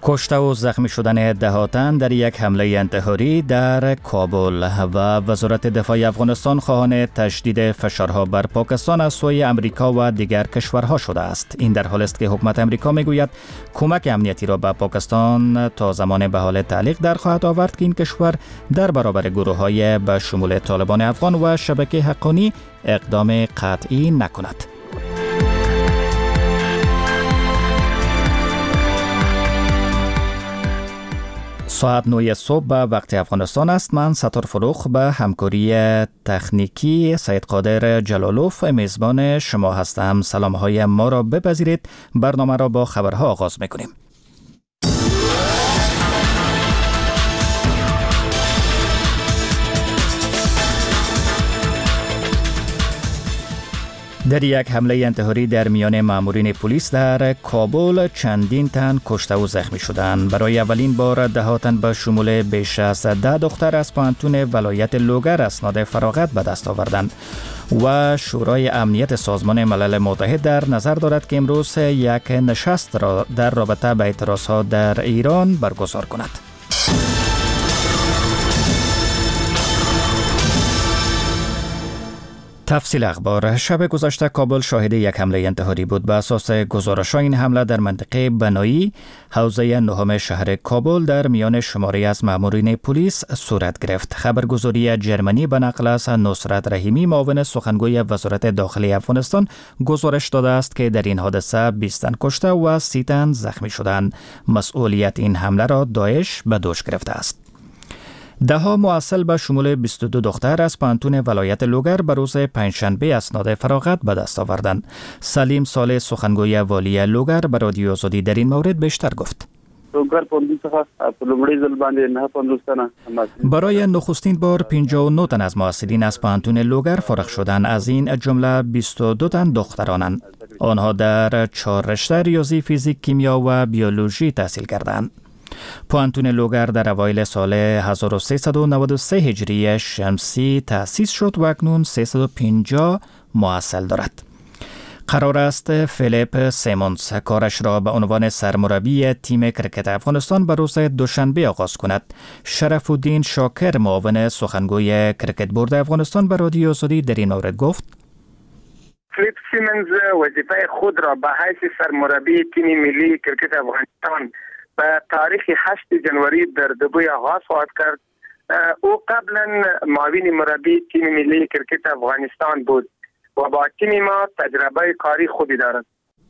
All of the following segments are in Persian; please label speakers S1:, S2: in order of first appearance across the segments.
S1: کشته و زخمی شدن 10 تن در یک حمله انتحاری در کابل و وزارت دفاع افغانستان خواهان تشدید فشارها بر پاکستان از سوی امریکا و دیگر کشورها شده است. این در حالی است که حکومت امریکا میگوید کمک امنیتی را به پاکستان تا زمان به حال تعلیق در خواهد آورد که این کشور در برابر گروه‌های به شمول طالبان افغان و شبکه حقانی اقدام قطعی نکند. ساعت 9 صبح به وقت افغانستان است. من ستار فروخ به همکاری تکنیکی سید قادر جلالوف میزبان شما هستم. سلام‌های ما را بپذیرید. برنامه را با خبرها آغاز می‌کنیم. در یک حمله انتحاری در میان مامورین پلیس در کابل چندین تن کشته و زخمی شدند. برای اولین بار 10 تن به شمول بیش از 10 دختر از پوهنتون ولایت لوگر اسناد فراغت به دست آوردند و شورای امنیت سازمان ملل متحد در نظر دارد که امروز یک نشست را در رابطه با اعتراضها در ایران برگزار کند. تفصیل اخبار. شب گذشته کابل شاهد یک حمله انتحاری بود. به اساس گزارش‌ها این حمله در منطقه بنایی حوزه 9 شهر کابل در میان شماری از مامورین پلیس صورت گرفت. خبرگزاری جرمنی به نقل از نصرت رحیمی معاون سخنگوی وزارت داخلی افغانستان گزارش داده است که در این حادثه 20 تن کشته و 30 تن زخمی شدند. مسئولیت این حمله را داعش به دوش گرفته است. 10 مواصل به شمول 22 دختر از پوهنتون ولایت لوگر به روز پنجشنبه اسناد فراغت به دست آوردند. سلیم صالح سخنگوی والی لوگر به رادیو آزادی در این مورد بیشتر گفت. برای نخستین بار 59 تن از مواصلین از پوهنتون لوگر فارغ شدند. از این جمله 22 تن دخترانند. آنها در 4 رشته ریاضی، فیزیک، کیمیا و بیولوژی تحصیل کردند. پوهنتون لوگر در اوایل سال 1393 هجری شمسی تأسیس شد و اکنون 350 مواصل دارد. قرار است فیلیپ سیمونز کارش را به عنوان سرمربی تیم کرکت افغانستان به روز دوشنبه آغاز کند. شرف الدین شاکر معاون سخنگوی کرکت بورد افغانستان به رادیو آزادی در این مورد گفت:
S2: فیلیپ سیمونز وظیفه خود را به حیث سرمربی تیم ملی کرکت افغانستان به تاریخ 8 جنوری در دبی آغاز خواهد کرد. او قبلا معاون مربی تیم ملی کرکت افغانستان بود و با تیم ما تجربه کاری خوبی دارد.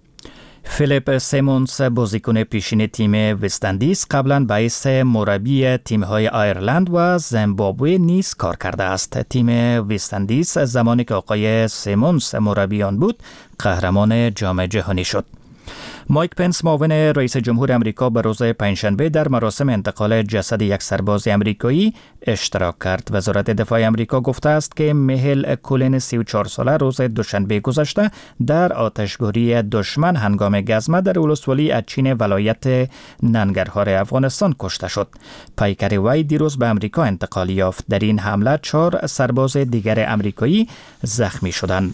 S1: فیلیپ سیمونز بازیکن پیشین تیم وستندیز قبلا به حیث مربی تیم‌های آیرلند و زیمبابوه نیز کار کرده است. تیم وستندیز زمانی که آقای سیمونز مربی آن بود قهرمان جام جهانی شد. مایک پنس معاون رئیس جمهور امریکا به روز پنجشنبه در مراسم انتقال جسد یک سرباز امریکایی اشتراک کرد. وزارت دفاع امریکا گفته است که میهل کولین 34 ساله روز دوشنبه گذشته در آتشباری دشمن هنگام گزمه در ولسوالی اچین ولایت ننگرهار افغانستان کشته شد. پیکر وی دیروز به امریکا انتقال یافت. در این حمله 4 سرباز دیگر امریکایی زخمی شدند.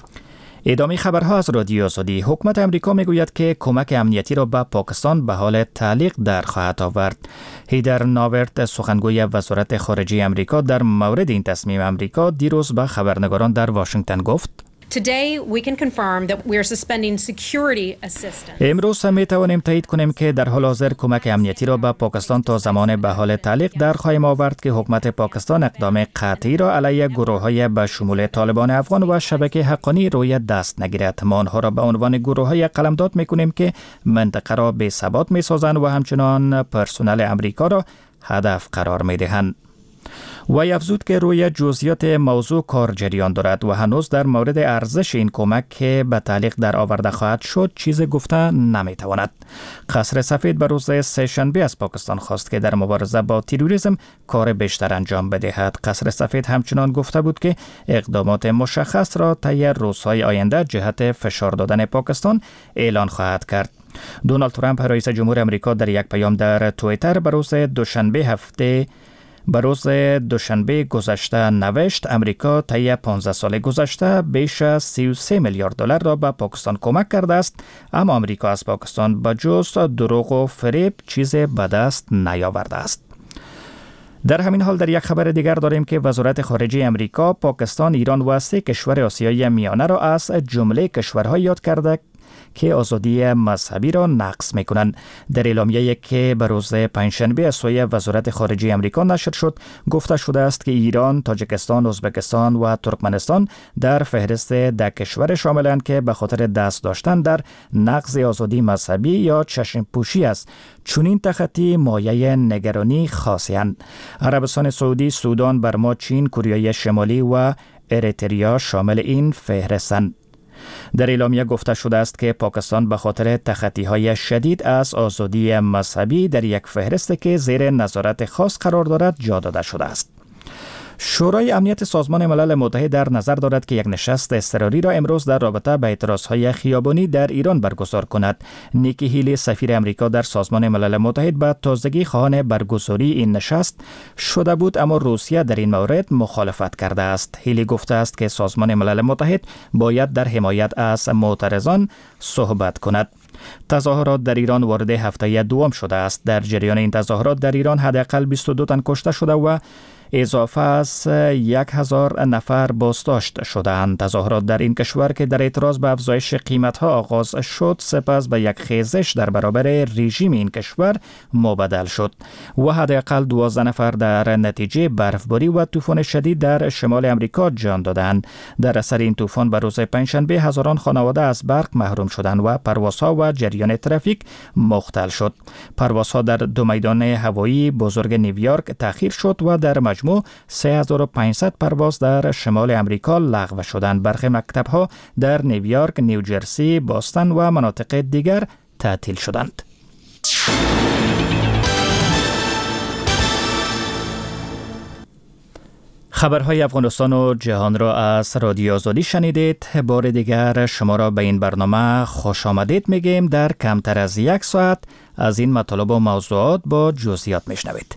S1: ادامه خبرها از رادیو آزادی. حکومت امریکا میگوید که کمک امنیتی را به پاکستان به حال تعلیق در خواهد آورد. هیدر ناورت سخنگوی وزارت خارجه امریکا در مورد این تصمیم امریکا دیروز به خبرنگاران در واشنگتن گفت:
S3: Today we can confirm that we are suspending security assistance.
S1: امروز می توانیم تایید کنیم که در حال حاضر کمک امنیتی را به پاکستان تا زمان به حال تعلیق در خواهیم آورد که حکومت پاکستان اقدام قطعی را علیه گروه‌های به شمول طالبان افغان و شبکه حقانی روی دست نگیرد. ما آنها را به عنوان گروه‌های قلمداد می‌کنیم که منطقه را بی‌ثبات می‌سازند و همچنان پرسنل امریکا را هدف قرار می‌دهند. و افزود که روی جزئیات موضوع کار جریان دارد و هنوز در مورد ارزش این کمک که به تعلیق در آورده خواهد شد چیز گفته نمیتواند. قصر سفید به روز سه‌شنبه از پاکستان خواست که در مبارزه با تروریسم کار بیشتر انجام بدهد. قصر سفید همچنان گفته بود که اقدامات مشخص را طی روزهای آینده جهت فشار دادن پاکستان اعلان خواهد کرد. دونالد ترامپ رئیس جمهور امریکا در یک پیام در توییتر به روز دوشنبه هفته به روز دوشنبه گذشته نوشت امریکا طی 15 سال گذشته بیش از 33 میلیارد دلار را به پاکستان کمک کرده است، اما امریکا از پاکستان به جز دروغ و فریب چیزی به دست نیاورده است. در همین حال در یک خبر دیگر داریم که وزارت خارجه امریکا پاکستان، ایران و 3 کشور آسیای میانه را از جمله کشورها یاد کرده که آزادی مذهبی را نقض می‌کنند. در اعلامیه‌ای که به روز پنجشنبه از سوی وزارت خارجه امریکا نشر شد، گفته شده است که ایران، تاجیکستان، ازبکستان و ترکمنستان در فهرست 10 کشور شاملند که به خاطر دست داشتن در نقض آزادی مذهبی یا چشم پوشی است. چنین تخطی مایه نگرانی خاصی اند. عربستان سعودی، سودان، برما، چین، کره شمالی و اریتریا شامل این فهرستند. در اعلامیه گفته شده است که پاکستان به خاطر تخطی‌های شدید از آزادی مذهبی در یک فهرست که زیر نظارت خاص قرار دارد جا داده شده است. شورای امنیت سازمان ملل متحد در نظر دارد که یک نشست اضطراری را امروز در رابطه با اعتراضهای خیابانی در ایران برگزار کند. نیکی هیلی، سفیر امریکا در سازمان ملل متحد، به تازگی خواهان برگزاری این نشست شده بود، اما روسیه در این مورد مخالفت کرده است. هیلی گفته است که سازمان ملل متحد باید در حمایت از معترضان صحبت کند. تظاهرات در ایران وارد هفته دوم شده است. در جریان این تظاهرات در ایران حداقل 22 تن کشته شده و اضافه از 1000 نفر بازداشت شدند. تظاهرات در این کشور که در اعتراض به افزایش قیمت‌ها آغاز شد، سپس به یک خیزش در برابر رژیم این کشور مبدل شد و حداقل 12 نفر در نتیجه برفباری و طوفان شدید در شمال امریکا جان دادند. در اثر این طوفان به روز پنجشنبه هزاران خانواده از برق محروم شدند و پروازها و جریان ترافیک مختل شد. پروازها در 2 میدان هوایی بزرگ نیویورک تأخیر شد و در مجموع 3500 پرواز در شمال امریکا لغو شدند. برخی مکتب‌ها در نیویورک، نیوجرسی، باستون و مناطق دیگر تعطیل شدند. خبرهای افغانستان و جهان را از رادیو آزادی شنیدید. بار دیگر شما را به این برنامه خوش آمدید میگیم. در کمتر از 1 ساعت از این مطالب و موضوعات با جزئیات میشنوید.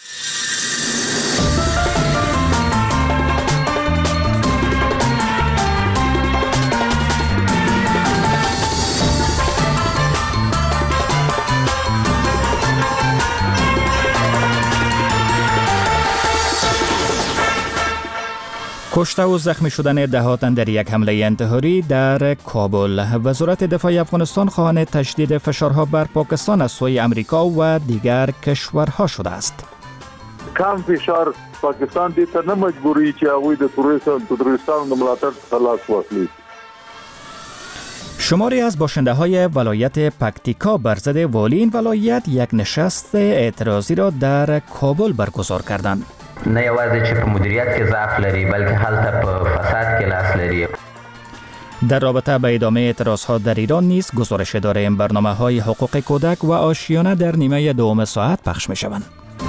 S1: کشته و زخمی شدن دهها تن در یک حمله انتحاری در کابل. وزارت دفاع افغانستان خواهان تشدید فشارها بر پاکستان از سوی امریکا و دیگر کشورها شده است.
S4: کم فشار پاکستان دې ته نه مجبوري چې هغوی د تروریستانو د ملاتړ څخه لاس واخلي.
S1: شماری از باشنده های ولایت پکتیکا بر ضد والی این ولایت یک نشست اعتراضی را در کابل برگزار کردند.
S5: نه یوازې چې په مدیریت کې ضعف لري بلکې هلته په فساد کې لاس لري.
S1: در رابطه با ادامه اعتراضها در ایران نیز گزارش داریم. برنامه‌های حقوق کودک و آشیانه در نیمه دوم ساعت پخش می‌شوند.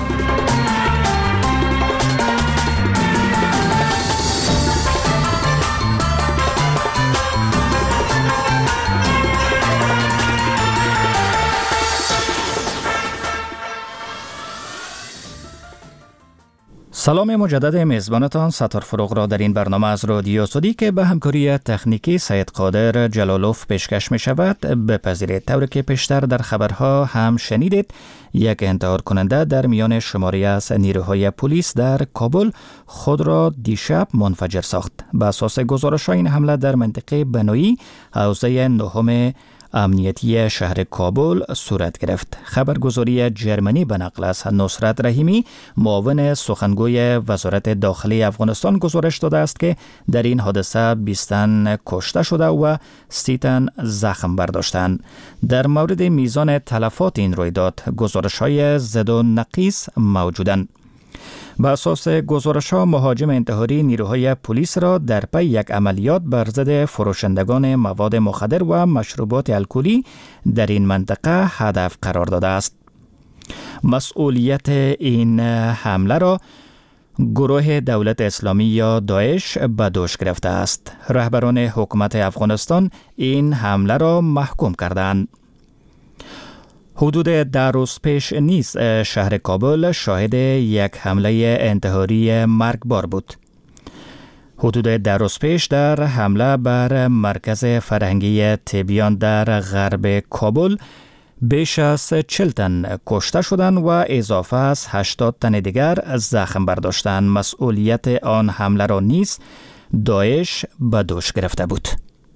S1: سلام مجدد میزبانتان ستار فروغ را در این برنامه از رادیو آزادی که به همکاری تکنیکی سید قادر جلالوف پیشکش می شود بپذیرید. طوری که پیشتر در خبرها هم شنیدید، یک انتحار کننده در میان شماری از نیروهای پلیس در کابل خود را دیشب منفجر ساخت. به اساس گزارش این حمله در منطقه بنویی حوزه 9 امنیتی شهر کابل صورت گرفت. خبرگزاری جرمنی به نقل از نصرت رحیمی معاون سخنگوی وزارت داخلی افغانستان گزارش داده است که در این حادثه 20 تن کشته شده و 30 تن زخم برداشتند. در مورد میزان تلفات این رویداد گزارش‌های ضد و نقیض موجودند. به اساس گزارش‌ها مهاجم انتحاری نیروهای پلیس را در پی یک عملیات بر ضد فروشندگان مواد مخدر و مشروبات الکلی در این منطقه هدف قرار داده است. مسئولیت این حمله را گروه دولت اسلامی یا داعش به دوش گرفته است. رهبران حکومت افغانستان این حمله را محکوم کردند. حدود 10 روز پیش نیز شهر کابل شاهد یک حمله انتحاری مرگبار بود. حدود 10 روز پیش در حمله بر مرکز فرهنگی تبیان در غرب کابل بیش از 40 تن کشته شدند و اضافه از 80 تن دیگر زخم برداشتند. مسئولیت آن حمله را نیز داعش به دوش گرفته بود.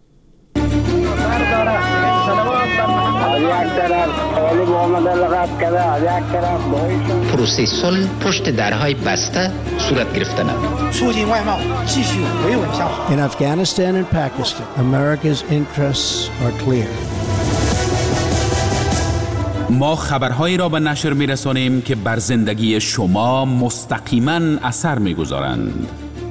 S6: پروسه صلح پشت درهای بسته صورت گرفته نمود.
S7: In Afghanistan and Pakistan, America's interests are clear.
S8: ما خبرهایی را به نشر می‌رسانیم که بر زندگی شما مستقیما اثر می‌گذارند.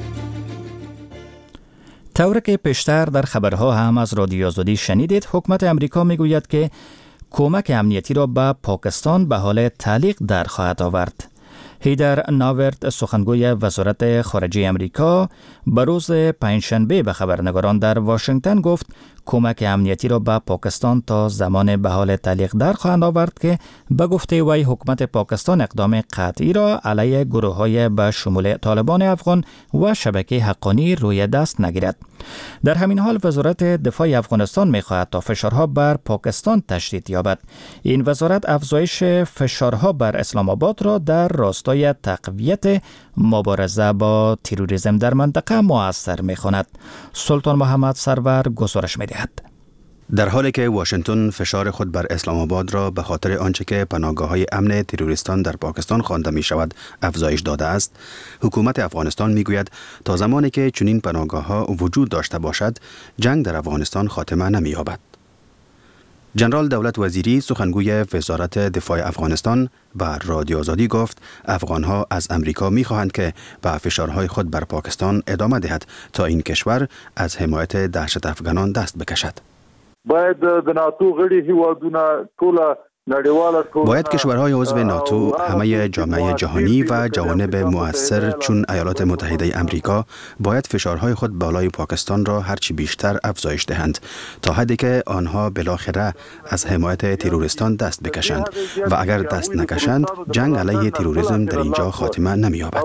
S1: طوری که پیشتر در خبرها هم از رادیو آزادی شنیدید، حکومت امریکا میگوید که کمک امنیتی را به پاکستان به حال تعلیق در خواهد آورد. هیدر ناورد، سخنگوی وزارت خارجه امریکا، به روز پنجشنبه به خبرنگاران در واشنگتن گفت کمک امنیتی را به پاکستان تا زمان به حال تعلیق در خواهند آورد که به گفته وی حکومت پاکستان اقدام قطعی را علیه گروه‌های به شمول طالبان افغان و شبکه حقانی روی دست نگیرد. در همین حال وزارت دفاع افغانستان می‌خواهد تا فشارها بر پاکستان تشدید یابد. این وزارت افزایش فشارها بر اسلام آباد را در راستای تقویت مبارزه با تروریسم در منطقه مؤثر می‌خواند. سلطان محمد سرور گزارش می‌دهد.
S9: در حالی که واشنگتن فشار خود بر اسلام آباد را به خاطر آنچه که پناهگاه‌های امن تروریستان در پاکستان خوانده می شود افزایش داده است، حکومت افغانستان می گوید تا زمانی که چنین پناهگاه‌ها وجود داشته باشد، جنگ در افغانستان خاتمه نمی یابد. جنرال دولت وزیری، سخنگوی وزارت دفاع افغانستان، به رادیو آزادی گفت افغانها از امریکا می خواهند که به فشارهای خود بر پاکستان ادامه دهد تا این کشور از حمایت دهشت افغانان دست بکشد. باید کشورهای عضو ناتو، همه جامعه جهانی و جوانب مؤثر چون ایالات متحده امریکا باید فشارهای خود بالای پاکستان را هرچی بیشتر افزایش دهند تا حدی که آنها بالاخره از حمایت تروریستان دست بکشند و اگر دست نکشند جنگ علیه تروریسم در اینجا خاتمه نمی‌یابد.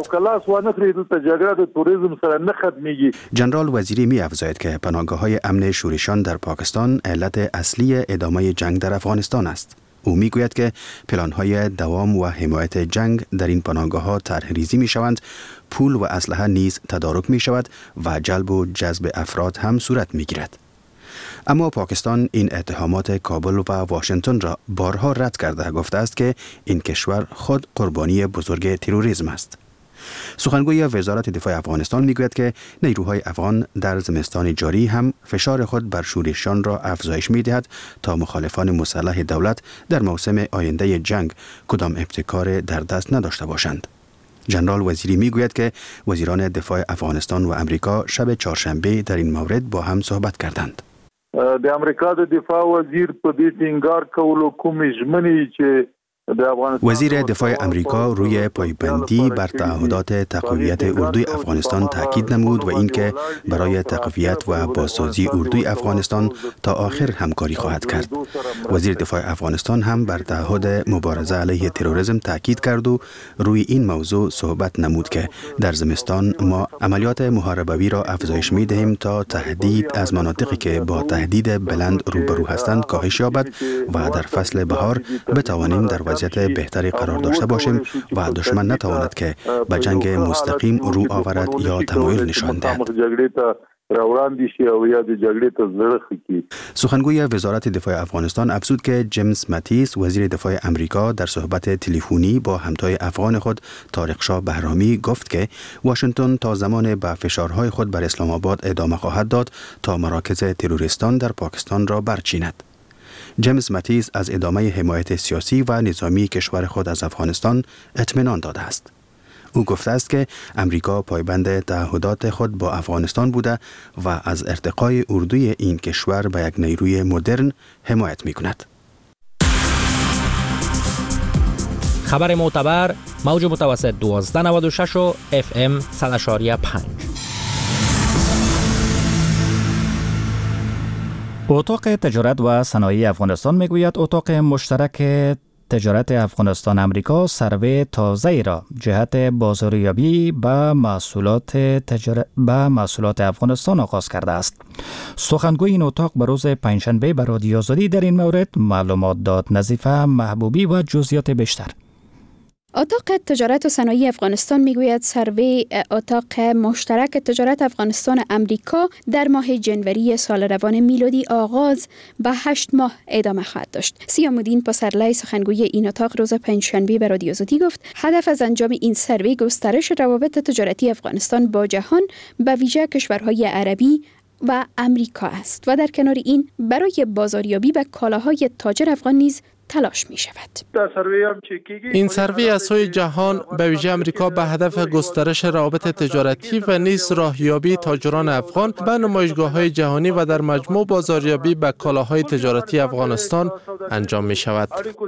S9: جنرال وزیری می‌افزاید که پناهگاه‌های امن شورشیان در پاکستان علت اصلی ادامه جنگ در افغانستان است. او میگوید که پلان‌های دوام و حمایت جنگ در این پناهگاه‌ها طرح‌ریزی می‌شوند، پول و اسلحه نیز تدارک می‌شود و جلب و جذب افراد هم صورت می‌گیرد. اما پاکستان این اتهامات کابل و واشنگتن را بارها رد کرده گفته است که این کشور خود قربانی بزرگ تروریسم است. سخنگوی وزارت دفاع افغانستان میگوید که نیروهای افغان در زمستان جاری هم فشار خود بر شورشیان را افزایش میدهد تا مخالفان مسلح دولت در موسم آینده جنگ کدام ابتکار در دست نداشته باشند. جنرال وزیری میگوید که وزیران دفاع افغانستان و امریکا شب چهارشنبه در این مورد با هم صحبت کردند.
S4: د امریکا د دفاع وزیر په دې ټینګار کولو کوم ژمنې چې
S9: وزیر دفاع امریکا روی پایبندی بر تعهدات تقویت اردوی افغانستان تاکید نمود و اینکه برای تقویت و بازسازی اردوی افغانستان تا آخر همکاری خواهد کرد. وزیر دفاع افغانستان هم بر تعهد مبارزه علیه تروریسم تاکید کرد و روی این موضوع صحبت نمود که در زمستان ما عملیات محاربوی را افزایش می دهیم تا تهدید از مناطقی که با تهدید بلند روبرو هستند کاهش یابد و در فصل بهار بتوانیم در وضعیت بهتری قرار داشته باشیم و دشمن نتواند که به جنگ مستقیم رو آورد یا تمایل نشان دهد. سخنگوی وزارت دفاع افغانستان افزود که جیمز ماتیس وزیر دفاع امریکا در صحبت تلفنی با همتای افغان خود طارق شاه بهرامی گفت که واشنگتن تا زمان به فشارهای خود بر اسلام آباد ادامه خواهد داد تا مراکز تروریستان در پاکستان را برچیند. جیمز ماتیس از ادامه حمایت سیاسی و نظامی کشور خود از افغانستان اطمینان داده است. او گفته است که امریکا پایبند تعهدات خود با افغانستان بوده و از ارتقای اردوی این کشور به یک نیروی مدرن حمایت می کند.
S10: خبر معتبر موج متوسط 1296 و FM 100.5.
S1: اتاق تجارت و صنایع افغانستان میگوید اتاق مشترک تجارت افغانستان امریکا سروی تازه را جهت بازاریابی به محصولات افغانستان آغاز کرده است. سخنگوی این اتاق به روز پنجشنبه به رادیو آزادی در این مورد معلومات داد. نظیفه محبوبی و جزئیات بیشتر.
S11: اتاق تجارت و صنایع افغانستان میگوید سروی اتاق مشترک تجارت افغانستان امریکا در ماه جنوری سال روان میلادی آغاز به 8 ماه ادامه خواهد داشت. سیام الدین پسرلی سخنگوی این اتاق روز پنجشنبه به رادیو آزادی گفت هدف از انجام این سروی گسترش روابط تجارتی افغانستان با جهان به ویژه کشورهای عربی و امریکا است و در کنار این برای بازاریابی به کالاهای تاجر افغان نیز تلاش می شود.
S12: این سروی از سوی جهان به ویژه امریکا به هدف گسترش روابط تجارتی و نیز راهیابی تاجران افغان به نمایشگاه‌های جهانی و در مجموع بازاریابی به کالاهای تجارتی افغانستان انجام می شود.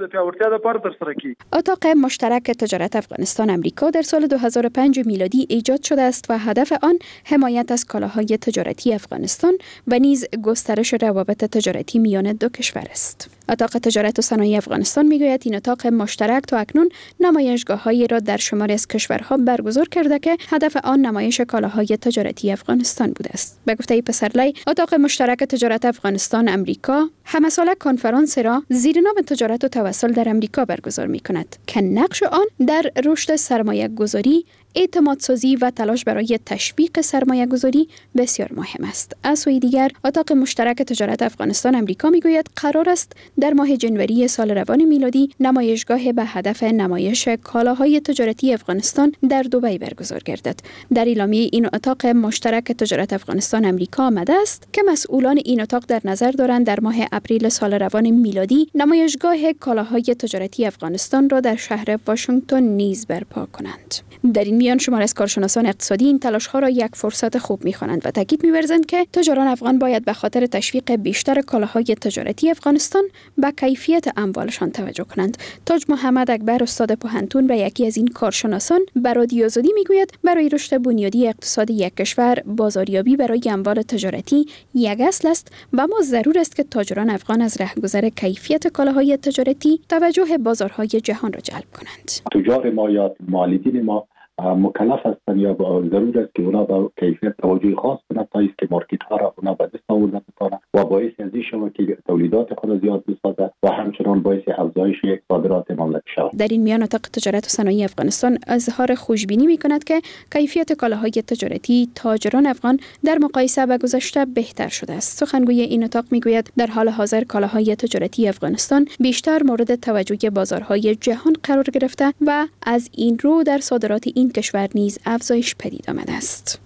S11: اتاق مشترک تجارت افغانستان امریکا در سال 2005 میلادی ایجاد شده است و هدف آن حمایت از کالاهای تجارتی افغانستان و نیز گسترش روابط تجارتی میان دو کشور است. اتاق تجارت و صنایع افغانستان میگوید این اتاق مشترک تا اکنون نمایشگاه‌هایی را در شماری از کشورها برگزار کرده که هدف آن نمایش کالاهای تجارتی افغانستان بوده است. به گفته پسرلی، اتاق مشترک تجارت افغانستان امریکا همه ساله کنفرانس را زیر نام تجارت و توسل در امریکا برگزار می‌کند که نقش آن در رشد سرمایه‌گذاری، اعتماد سازی و تلاش برای تشویق سرمایه گذاری بسیار مهم است. از سوی دیگر اتاق مشترک تجارت افغانستان امریکا میگوید قرار است در ماه جنوری سال روان میلادی نمایشگاه به هدف نمایش کالاهای تجارتی افغانستان در دبی برگزار گردد. در اعلامیه این اتاق مشترک تجارت افغانستان امریکا آمده است که مسئولان این اتاق در نظر دارند در ماه اپریل سال روان میلادی نمایشگاه کالاهای تجارتی افغانستان را در شهر واشنگتن نیز برپا کنند. در این میان شمار از کارشناسان اقتصادی این تلاش‌ها را یک فرصت خوب می‌خوانند و تاکید می‌ورزند که تجاران افغان باید به خاطر تشویق بیشتر کالاهای تجارتی افغانستان به کیفیت اموالشان توجه کنند. تاج محمد اکبر استاد پوهنتون و یکی از این کارشناسان به رادیو آزادی میگوید برای رشد بنیادی اقتصاد یک کشور بازاریابی برای اموال تجارتی یک اصل است و ما ضرور است که تاجران افغان از رهگذر کیفیت کالاهای تجارتی توجه بازارهای جهان را جلب کنند.
S13: تجار ما یا مالکین ما مکلف هستند یا ضرور است که اونا به کیفیت توجه خاص کنند تا اینکه مارکت ها را اونا به دست آورده بتوانند و باعث از این شود که تولیدات خود زیاد بسازد و همچنان باعث افزایش صادرات مملکت شود.
S11: در این میان اتاق تجارت و صنایع افغانستان اظهار خوشبینی می‌کند که کیفیت کالاهای تجارتی تاجران افغان در مقایسه با گذشته بهتر شده است. سخنگوی این اتاق میگوید در حال حاضر کالاهای تجارتی افغانستان بیشتر مورد توجه بازارهای جهان قرار گرفته و از این رو در صادرات این کشور نیز افزایش پدید آمده است.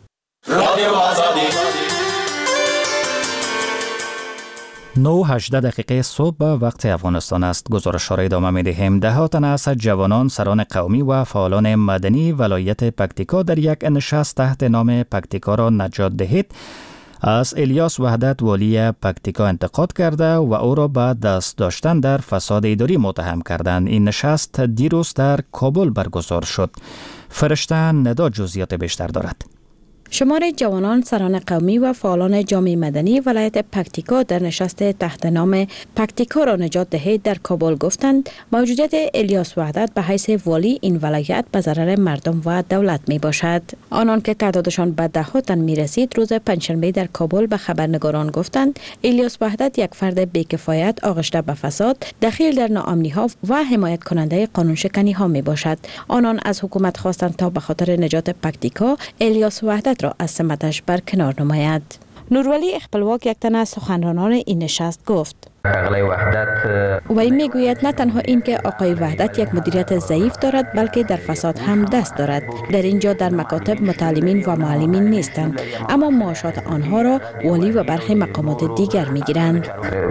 S1: 9:18 دقیقه صبح وقت افغانستان است. گزارش را ادامه می‌دهیم. ده ها تن از جوانان، سران قومی و فعالان مدنی ولایت پکتیکا در یک نشست تحت نام پکتیکا را نجات دهید از الیاس وحدت والی پکتیکا انتقاد کرده و او را به دست داشتن در فساد اداری متهم کردند. این نشست دیروز در کابل برگزار شد. فرشته ندا جزئیات بیشتر دارد.
S14: شمار جوانان، سران قومی و فعالان جامعه مدنی ولایت پکتیکا در نشست تحت نام پکتیکا را نجات دهید در کابل گفتند موجودیت الیاس وحدت به حیث والی این ولایت به ضرر مردم و دولت می باشد. آنان که تعدادشان به 10 تن می رسید روز پنجشنبه در کابل به خبرنگاران گفتند الیاس وحدت یک فرد بی‌کفایت آغشته به فساد، دخیل در ناامنی ها و حمایت کننده قانون شکنی ها می باشد. آنان از حکومت خواستند تا به خاطر نجات پکتیکا الیاس وحدت را از سمتش برکنار نماید. نورولی اخپلواک یک تن از سخنرانان این نشست گفت
S5: آقای وحدت
S14: وی میگوید نه تنها این که آقای وحدت یک مدیریت ضعیف دارد بلکه در فساد هم دست دارد. در اینجا در مکاتب متعلمین و معلمین نیستند اما معاشات آنها را والی و برخی مقامات دیگر میگیرند.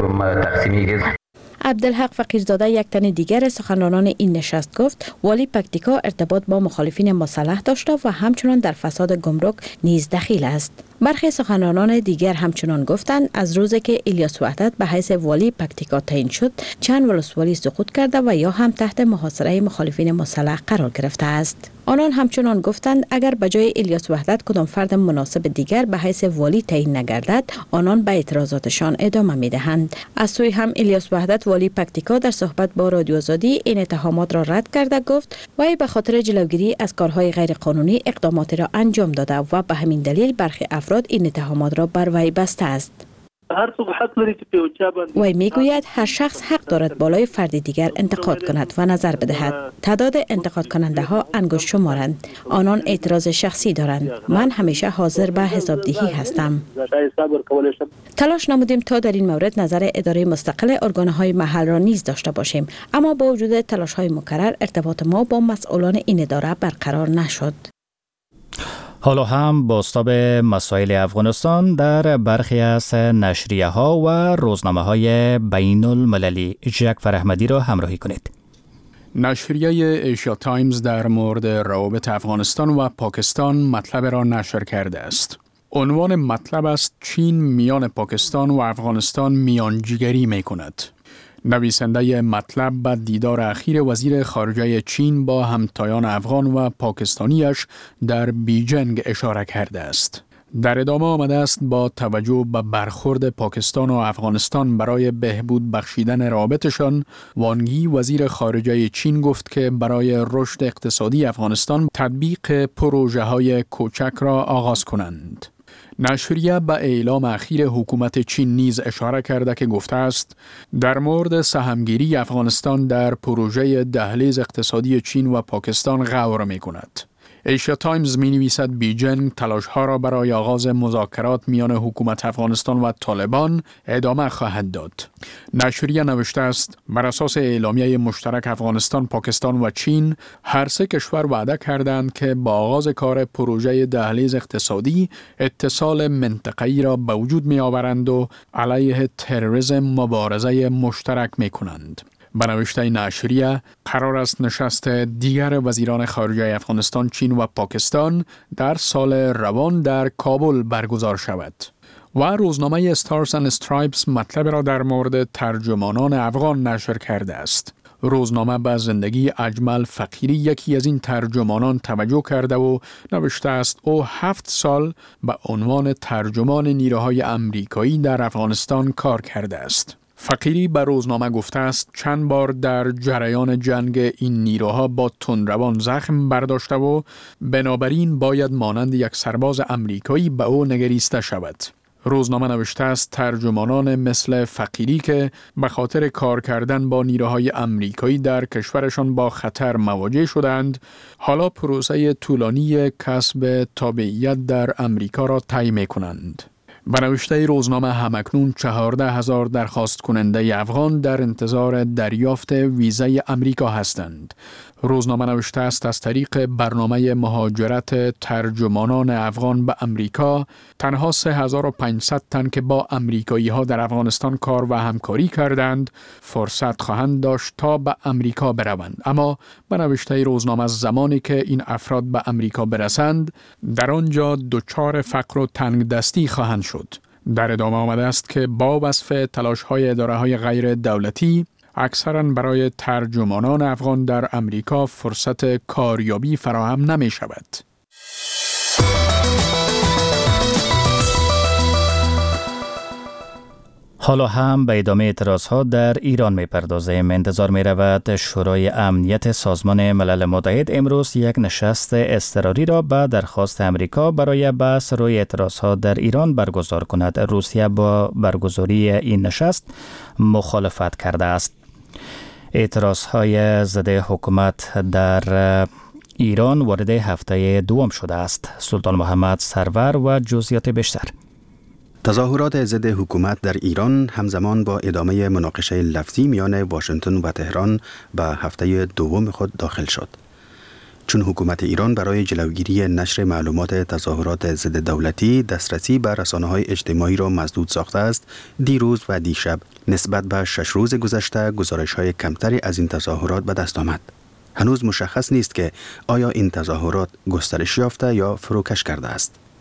S14: عبدالحق فقیرزاده یک تن دیگر سخنرانان این نشست گفت والی پکتیکا ارتباط با مخالفین مسلح داشته و همچنان در فساد گمرک نیز دخیل است. برخی سخنرانان دیگر همچنان گفتند از روزی که الیاس وحدت به حیث والی پکتیکا تعیین شد چند ولسوالی سقوط کرده و یا هم تحت محاصره مخالفین مسلح قرار گرفته است. آنان همچنان گفتند اگر به جای الیاس وحدت کدام فرد مناسب دیگر به حیث والی تعیین نگردد آنان به اعتراضاتشان ادامه می‌دهند. از سوی هم الیاس وحدت والی پکتیکا در صحبت با رادیو آزادی این اتهامات را رد کرده گفت وی به خاطر جلوگیری از کارهای غیرقانونی اقداماتی را انجام داده و به همین دلیل برخی افراد این اتهامات را بر وی بسته است. وی میگوید هر شخص حق دارد بالای فرد دیگر انتقاد کند و نظر بدهد. تعداد انتقاد کننده ها انگشت شمارند. آنان اعتراض شخصی دارند. من همیشه حاضر به حسابدهی هستم. تلاش نمودیم تا در این مورد نظر اداره مستقل ارگانهای محل را نیز داشته باشیم، اما با وجود تلاش های مکرر ارتباط ما با مسئولان این اداره برقرار نشد.
S1: حالا هم بازتاب مسائل افغانستان در برخی از نشریه ها و روزنامه های بین المللی. جعفر احمدی را همراهی کنید.
S15: نشریه ایشیا تایمز در مورد روابط افغانستان و پاکستان مطلب را نشر کرده است. عنوان مطلب است چین میان پاکستان و افغانستان میانجیگری می کند. نویسنده مطلب به دیدار اخیر وزیر خارجه چین با همتایان افغان و پاکستانیش در بیجنگ اشاره کرده است. در ادامه آمده است با توجه به برخورد پاکستان و افغانستان برای بهبود بخشیدن روابطشان، وانگی وزیر خارجه چین گفت که برای رشد اقتصادی افغانستان تطبیق پروژه‌های کوچک را آغاز کنند. نشریه به اعلام اخیر حکومت چین نیز اشاره کرده که گفته است در مورد سهمگیری افغانستان در پروژه دهلیز اقتصادی چین و پاکستان غور می کند. ایشیا تایمز می نویسد بیجنگ تلاش‌ها را برای آغاز مذاکرات میان حکومت افغانستان و طالبان ادامه خواهد داد. نشریه نوشته است بر اساس اعلامیه مشترک افغانستان، پاکستان و چین هر سه کشور وعده کردند که با آغاز کار پروژه دهلیز اقتصادی اتصال منطقه‌ای را به وجود می آورند و علیه تروریسم مبارزه مشترک می کنند. به نوشته نشریه قرار است نشست دیگر وزیران خارجه افغانستان، چین و پاکستان در سال روان در کابل برگزار شود. و روزنامه استارز اند استرایپس مطلب را در مورد ترجمانان افغان نشر کرده است. روزنامه به زندگی اجمل فقیری، یکی از این ترجمانان، توجه کرده و نوشته است او 7 سال به عنوان ترجمان نیروهای امریکایی در افغانستان کار کرده است. فقیری به روزنامه گفته است چند بار در جریان جنگ این نیروها با تندروان زخم برداشته و بنابراین باید مانند یک سرباز امریکایی به او نگریسته شود. روزنامه نوشته است ترجمانان مثل فقیری که به خاطر کار کردن با نیروهای امریکایی در کشورشان با خطر مواجه شدند، حالا پروسه طولانی کسب تابعیت در امریکا را طی می‌کنند. به نوشته روزنامه همکنون 14,000 درخواست کننده افغان در انتظار دریافت ویزای امریکا هستند. روزنامه نوشته است از طریق برنامه مهاجرت ترجمانان افغان به امریکا تنها 3,500 تن که با امریکایی ها در افغانستان کار و همکاری کردند فرصت خواهند داشت تا به امریکا بروند. اما به نوشته روزنامه زمانی که این افراد به امریکا برسند در آنجا دچار فقر و تنگ دستی خواهند شد. در ادامه آمده است که با وصف تلاش‌های اداره‌های غیر دولتی اکثراً برای ترجمانان افغان در امریکا فرصت کاریابی فراهم نمی شود.
S1: حالا هم به ادامه اعتراضها در ایران می‌پردازیم. انتظار می‌رود شورای امنیت سازمان ملل متحد امروز یک نشست اضطراری را به درخواست امریکا برای بحث روی اعتراضها در ایران برگزار کند. روسیه با برگزاری این نشست مخالفت کرده است. اعتراضهای ضد حکومت در ایران وارد هفته دوم شده است. سلطان محمد سرور و جزئیات بیشتر.
S9: تظاهرات ضد حکومت در ایران همزمان با ادامه مناقشه لفظی میان واشنگتن و تهران به هفته دوم خود داخل شد. چون حکومت ایران برای جلوگیری نشر معلومات تظاهرات ضد دولتی دسترسی به رسانه‌های اجتماعی را مسدود ساخته است، دیروز و دیشب نسبت به 6 روز گذشته گزارش‌های کمتری از این تظاهرات به دست آمد. هنوز مشخص نیست که آیا این تظاهرات گسترش یافته یا فروکش کرده است.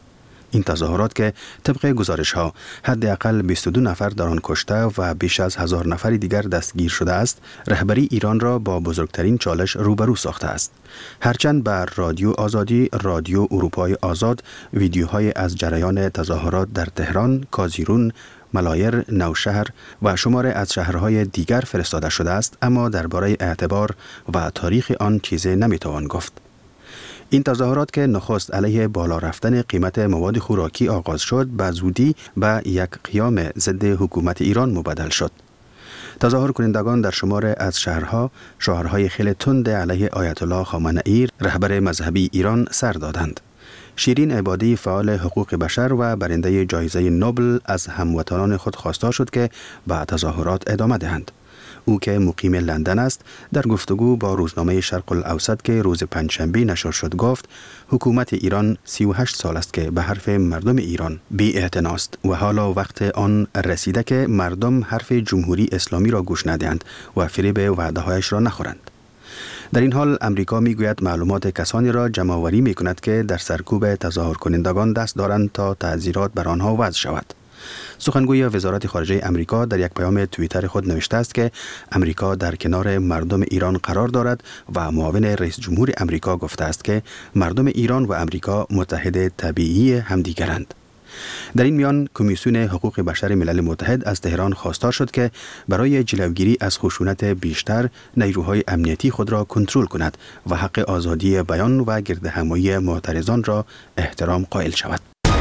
S9: این تظاهرات که طبق گزارش ها حداقل 22 نفر در آن کشته و بیش از 1000 نفر دیگر دستگیر شده است، رهبری ایران را با بزرگترین چالش روبرو ساخته است. هرچند بر رادیو آزادی، رادیو اروپای آزاد ویدیوهای از جریان تظاهرات در تهران، کازیرون، ملایر، نوشهر و شماره از شهرهای دیگر فرستاده شده است، اما درباره اعتبار و تاریخ آن چیزی نمیتوان گفت. این تظاهرات که نخست علیه بالا رفتن قیمت مواد خوراکی آغاز شد، به زودی به یک قیام ضد حکومت ایران مبدل شد. تظاهر کنندگان در شمار از شعارهای خیلی تند علیه آیت الله خامنه‌ای، رهبر مذهبی ایران، سر دادند. شیرین عبادی، فعال حقوق بشر و برنده جایزه نوبل، از هموطنان خود خواستار شد که به تظاهرات ادامه دهند. او که مقیم لندن است، در گفتگو با روزنامه شرق الاوسط که روز پنجشنبه نشر شد گفت حکومت ایران 38 سال است که به حرف مردم ایران بی اعتناست و حالا وقت آن رسیده که مردم حرف جمهوری اسلامی را گوش ندهند و فریب وعده‌هایش را نخورند. در این حال امریکا میگوید معلومات کسانی را جمع‌آوری می‌کند که در سرکوب تظاهر کنندگان دست دارند تا تعزیرات بر آنها وضع شود. سخنگوی وزارت خارجه امریکا در یک پیام توییتر خود نوشته است که امریکا در کنار مردم ایران قرار دارد و معاون رئیس جمهور امریکا گفته است که مردم ایران و امریکا متحد طبیعی همدیگرند. در این میان کمیسیون حقوق بشر ملل متحد از تهران خواستار شد که برای جلوگیری از خشونت بیشتر نیروهای امنیتی خود را کنترل کند و حق آزادی بیان و گردهمایی معترضان را احترام قائل شود.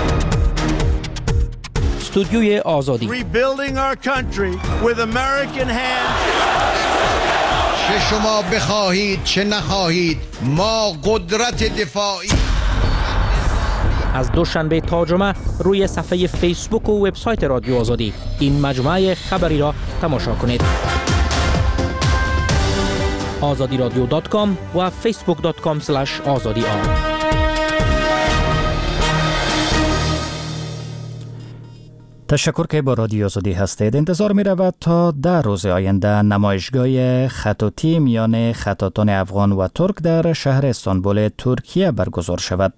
S10: استودیوی آزادی.
S6: چه شما بخواهید چه نخواهید، ما قدرت دفاعی.
S10: از دوشنبه تا جمعه روی صفحه فیسبوک و وبسایت رادیو آزادی این مجموعه خبری را تماشا کنید. azadiradio.com و facebook.com/azadi.
S1: تشکر که با رادیو آزادی هستید. انتظار می رود تا در روز آینده نمایشگاه خطاطی میان خطاطان افغان و ترک در شهر استانبول ترکیه برگزار شود.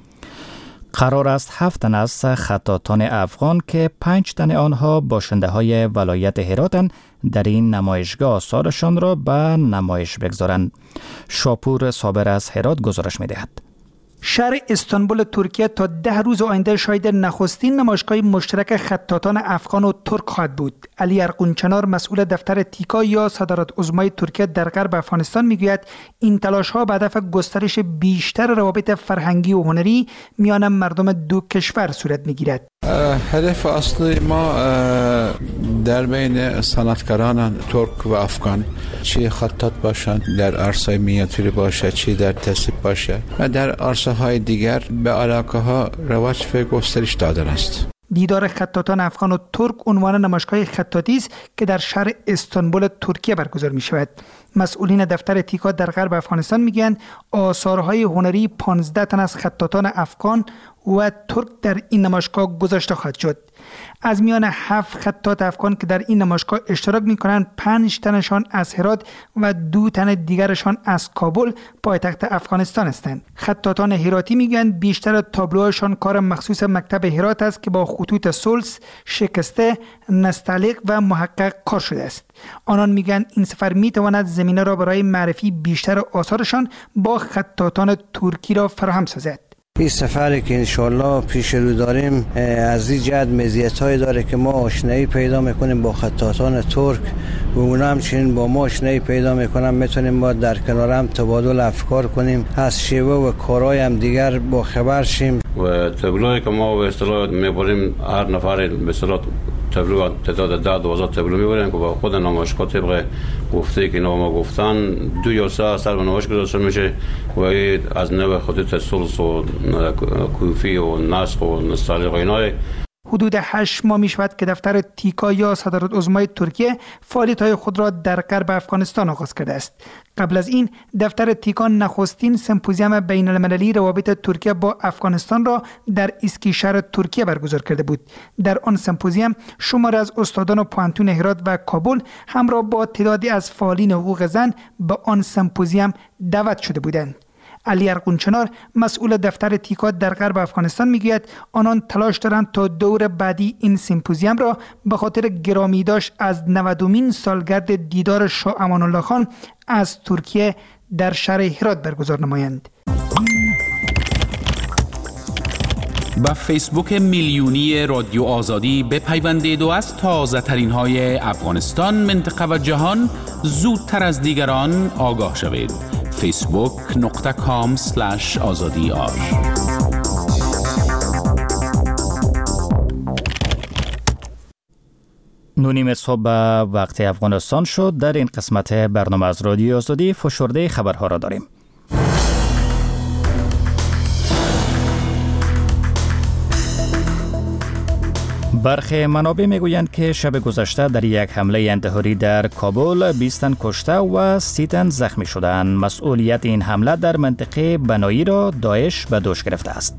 S1: قرار است 7 تن از خطاطان افغان که 5 تن آنها باشنده های ولایت هراتند در این نمایشگاه آثارشان را به نمایش بگذارند. شاپور صابر از هرات گزارش می دهد.
S16: شهر استانبول ترکیه تا 10 روز آینده شاهد نخستین نمایشگاه مشترک خطاطان افغان و ترک خواهد بود. علی ارقونچنار، مسئول دفتر تیکا یا صدارت عظمای ترکیه در غرب افغانستان، میگوید این تلاش ها به هدف گسترش بیشتر روابط فرهنگی و هنری میان مردم دو کشور صورت میگیرد.
S17: هدف اصلی ما در بین صنعتگران ترک و افغان، چی خطاط باشند در عرصه مینیاتوری باشه، چی در تصویر باشه و در عرصه های دیگر به علاقه ها رواج و گسترش دادن است.
S16: دیدار خطاطان افغان و ترک عنوان نمایشگاه خطاطی است که در شهر استانبول ترکیه برگزار می شود. مسئولین دفتر تیکا در غرب افغانستان میگویند آثارهای هنری 15 تن از خطاطان افغان و ترک در این نمایشگاه گذاشته خواهد شد. از میان 7 خطاط افغان که در این نمایشگاه اشتراک می‌کنند، 5 تنشان از هرات و 2 تن دیگرشان از کابل، پایتخت افغانستان هستند. خطاطان هراتی میگویند بیشتر تابلوهایشان کار مخصوص مکتب هرات است که با خطوط سلس، شکسته، نستعلیق و محقق کار شده است. آنان میگویند این سفر میتواند زمینه را برای معرفی بیشتر آثارشان با خطاطان ترکی را فراهم سازد.
S18: این سفری که انشالله پیش رو داریم از این جهت مزیت‌هایی داره که ما آشنایی پیدا میکنیم با خطاطان ترک و اونا همچنین با ما آشنایی پیدا میکنن، میتونیم ما در کنار هم تبادل افکار کنیم، از شیوه و کارهای هم دیگر با خبر شیم.
S19: و تبلوی که ما به اصطلاح میبریم، هر نفر به اصطلاح تبلو تعداد 10-12 تبلو میبریم که با خود نمایشگاه طبق گفته که ما گفتن 2 یا 3 اثر به نمایش گذاشته میشه و از نوع خطوط سلس و کوفی و نسخ و نستعلیق و اینای.
S16: حدود 8 ماه می شود که دفتر تیکا یا صدارت عظمای ترکیه فعالیت‌های خود را در غرب افغانستان آغاز کرده است. قبل از این دفتر تیکا نخستین سمپوزیوم بین‌المللی روابط ترکیه با افغانستان را در اسکیشهر ترکیه برگزار کرده بود. در آن سمپوزیوم شماری از استادان پوهنتون هرات و کابل همراه با تعدادی از فعالین حقوق زن به آن سمپوزیوم دعوت شده بودند. علی ارغونچنار مسئول دفتر تیکاد در غرب افغانستان میگوید آنان تلاش دارند تا دور بعدی این سمپوزیوم را به خاطر گرامی داشت از 90مین سالگرد دیدار شاه امان الله خان از ترکیه در شهر هرات برگزار نمایند.
S8: با فیسبوک میلیونی رادیو آزادی بپیوندید و از تازه ترین های افغانستان، منطقه و جهان زودتر از دیگران آگاه شوید. facebook.com/azadi.ar.
S1: نونیم صبح وقت افغانستان شد. در این قسمت برنامه از رادیو آزادی فشرده خبرها را داریم. برخی منابع میگویند که شب گذشته در یک حمله انتحاری در کابل 20 تن کشته و 30 تن زخمی شدند. مسئولیت این حمله در منطقه بنایی را داعش به دوش گرفته است.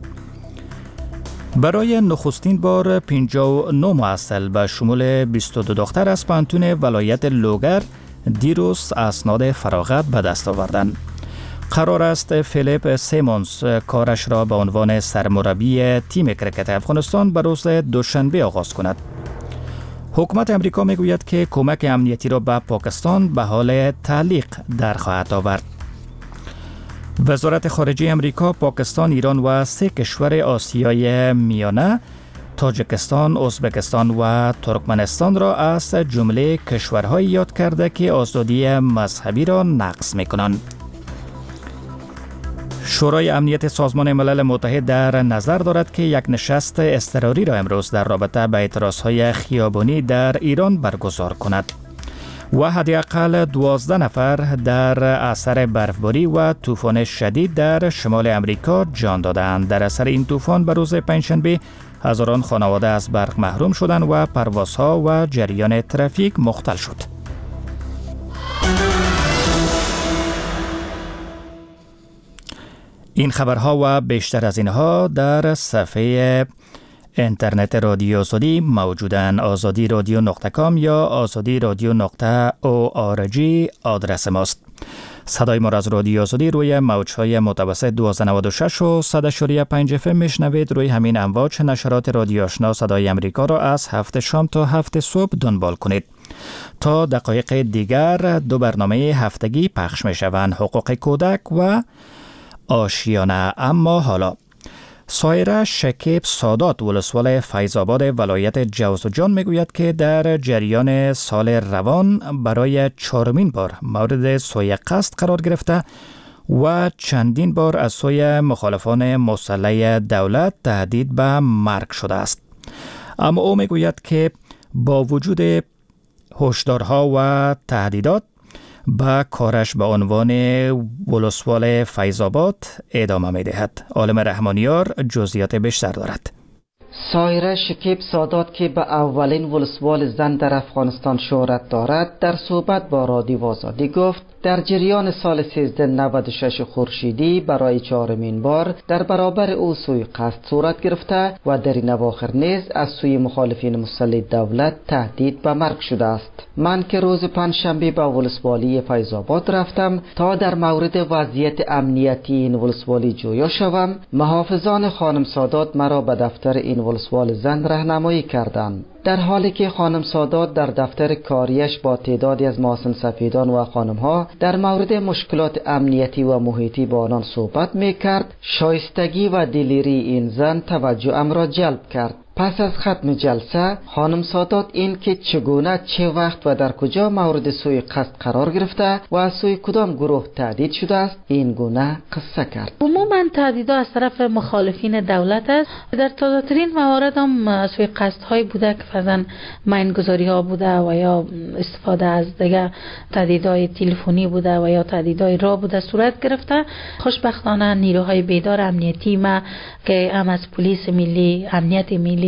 S1: برای نخستین بار 59 محصل به شمول 22 دختر از پانتون ولایت لوگر دیروز اسناد فراغت به دست آوردند. قرار است فیلیپ سیمونز کارش را به عنوان سرمربی تیم کرکت افغانستان به روز دوشنبه آغاز کند. حکومت امریکا میگوید که کمک امنیتی را به پاکستان به حال تعلیق در خواهد آورد. وزارت خارجه امریکا پاکستان، ایران و 3 کشور آسیای میانه تاجیکستان، ازبکستان و ترکمنستان را از جمله کشورهایی یاد کرده که آزادی مذهبی را نقض می‌کنند. شورای امنیت سازمان ملل متحد در نظر دارد که یک نشست اضطراری را امروز در رابطه با اعتراضهای خیابانی در ایران برگزار کند و حداقل 12 نفر در اثر برفباری و طوفان شدید در شمال امریکا جان دادند. در اثر این طوفان به روز پنجشنبه هزاران خانواده از برق محروم شدند و پروازها و جریان ترافیک مختل شد. این خبرها و بیشتر از اینها در صفحه اینترنت رادیو آزادی موجودند. azadi.radio.com یا azadi.radio.org آدرس ماست. صدای ما از رادیو آزادی روی موجهای متوسط 1296 و 100.5 FM میشنوید. روی همین امواج نشرات رادیو آشنا صدای امریکا را از 7 شام تا 7 صبح دنبال کنید. تا دقایق دیگر 2 برنامه هفتگی پخش میشوند: حقوق کودک و آشیانه. اما حالا سایره شکیب سادات ولسوال فیض‌آباد ولایت جوزجان میگوید که در جریان سال روان برای 4مین بار مورد سوء قصد قرار گرفته و چندین بار از سوی مخالفان مسلح دولت تهدید به مرگ شده است. اما او میگوید که با وجود هشدارها و تهدیدات با کارش به عنوان ولسوال فیض‌آباد ادامه می‌دهد. عالم رحمانیار جزئیات بیشتر دارد.
S20: سایره شکیب سادات که به اولین ولسوال زن در افغانستان شهرت دارد در صحبت با رادیو آزادی گفت در جریان سال 1396 خورشیدی برای 4مین بار در برابر او سوء قصد صورت گرفته و در این اواخر نیز از سوی مخالفین مسلح دولت تهدید به مرگ شده است. من که روز پنجشنبه به ولسوالی فیض‌آباد رفتم تا در مورد وضعیت امنیتی این ولسوالی جویا شوم، محافظان خانم سادات مرا به دفتر این ولسوال زن راهنمایی کردند. در حالی که خانم سادات در دفتر کاریش با تعدادی از محسن سفیدان و خانمها در مورد مشکلات امنیتی و محیطی با آنان صحبت می‌کرد، شایستگی و دلیری این زن توجهم را جلب کرد. پس از ختم جلسه خانم سادات این که چگونه، چه وقت و در کجا مورد سوء قصد قرار گرفته و از سوی کدام گروه تهدید شده است این گونه قصه کرد.
S21: عموما تهدیدها از طرف مخالفین دولت است. در تازه‌ترین موارد هم سوء قصدهای بوده که فرضاً ماینگذاری‌ها بوده و یا استفاده از دیگه تهدیدهای تلفنی بوده و یا تهدیدهای را بوده صورت گرفته. خوشبختانه نیروهای بیدار امنیتی ما که هم از پلیس ملی، امنیت ملی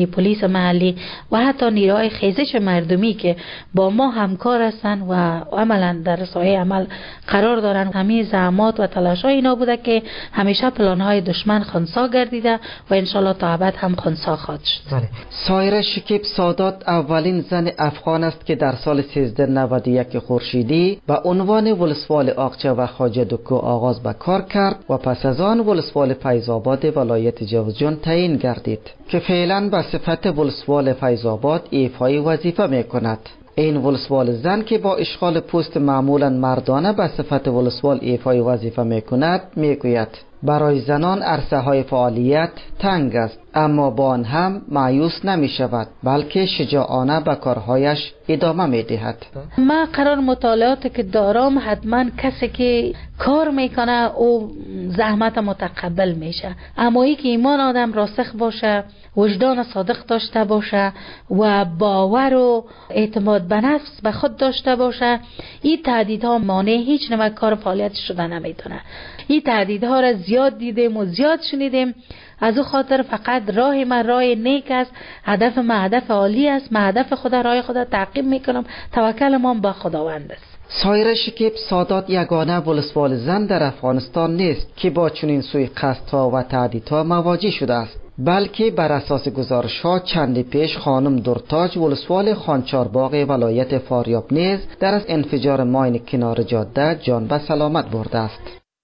S21: نیروهای پلیس محلی و حتی نیروهای خیزش مردمی که با ما همکار هستند و عملا در سایه عمل قرار دارند. همه زحمات و تلاش‌های اینا بوده که همیشه پلان‌های دشمن خنثی گردیده و انشالله تا ابد هم خنثی خواهد شد.
S20: سایره شکیب سادات اولین زن افغان است که در سال 1391 خورشیدی به عنوان ولسوال آقچه و خواجه دکو آغاز به کار کرد و پس از آن ولسوال فیض‌آباد ولایت جوزجان تعیین گردید که فعلا به صفت ولسوال فیض‌آباد ایفای وظیفه می‌کند. این ولسوال زن که با اشغال پست معمولا مردانه به صفت ولسوال ایفای وظیفه می‌کند میگوید برای زنان عرصه های فعالیت تنگ است، اما با آن هم مایوس نمی شود بلکه شجاعانه به کارهایش ادامه می دهد.
S21: من قرار مطالعات که دارم حتما کسی که کار میکنه او زحمت متقبل میشه، اما ای که ایمان آدم راسخ باشه، وجدان صادق داشته باشه و باور و اعتماد به نفس به خود داشته باشه، این تهدیدها مانع هیچ نوع کار فعالیت شده نمیتونه. این تهدیدها را زیاد دیدیم و زیاد شنیدیم، از او خاطر فقط راه من راه نیک است، هدف من هدف عالی است، من هدف خدا راه خدا تعقیب میکنم، توکل من با خداوند است.
S20: سایره شکیب سادات یگانه ولسوال زن در افغانستان نیست که با چنین سوی قصدها و تهدیدها مواجه شده است، بلکه بر اساس گزارش‌ها چندی پیش خانم درتاج ولسوال خانچارباغ ولایت فاریاب نیز در از انفجار ماین کنار جاده جان به سلامت برده است.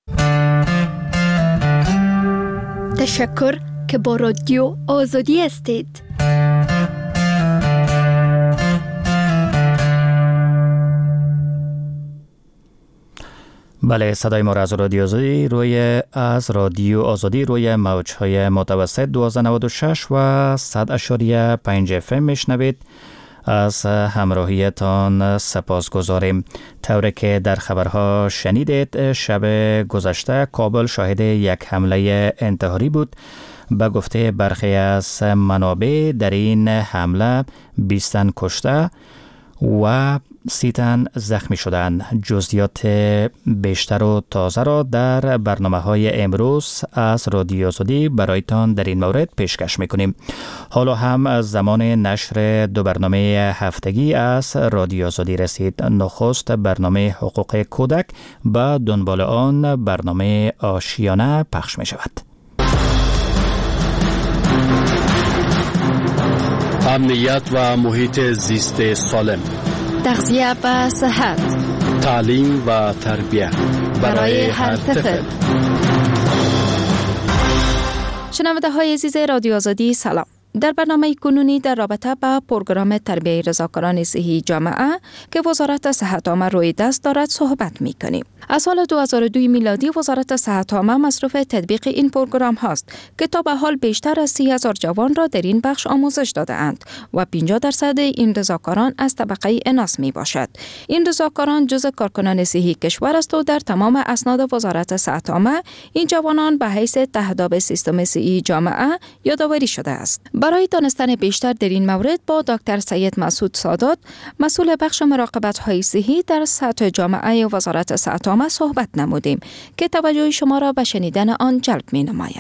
S11: تشکر که با رادیو آزادی هستید.
S1: بله، صدای ما را از رادیو آزادی روی موج‌های متوسط 1296 و 100.5 FM میشنوید. از همراهیتان سپاس گذاریم. طوری که در خبرها شنیدید، شب گذشته کابل شاهد یک حمله انتحاری بود. به گفته برخی از منابع در این حمله 20 تن کشته و 30 تن زخمی شدند. جزئیات بیشتر و تازه را در برنامه‌های امروز از رادیو آزادی برایتان در این مورد پیشکش می‌کنیم. حالا هم از زمان نشر دو برنامه هفتگی از رادیو آزادی رسید. نخست برنامه حقوق کودک، به دنبال آن برنامه آشیانه پخش می‌شود.
S2: امنیت و محیط زیست سالم،
S11: تغذیه و صحت،
S2: تعلیم و تربیت برای هر طفل.
S11: شنونده های عزیز رادیو آزادی سلام. در برنامه کنونی در رابطه با پروگرام تربیت رضاکاران صحی جامعه که وزارت صحت عامه روی دست دارد صحبت می‌کنیم. از سال 2002 میلادی وزارت صحت عامه مصروف تطبیق این پروگرام هاست که تا به حال بیشتر از 30,000 جوان را در این بخش آموزش داده اند و 50% این رضاکاران از طبقه اناث می باشد. این رضاکاران جزء کارکنان صحی کشور است و در تمام اسناد وزارت صحت عامه این جوانان به حیث تهداب سیستم صحی جامعه یادآوری شده است. برای دانستن بیشتر در این مورد با دکتر سید مسعود سادات، مسئول بخش مراقبت‌های صحی در سطح جامعه وزارت صحت عامه صحبت نمودیم که توجه شما را به شنیدن آن جلب می‌نمایم.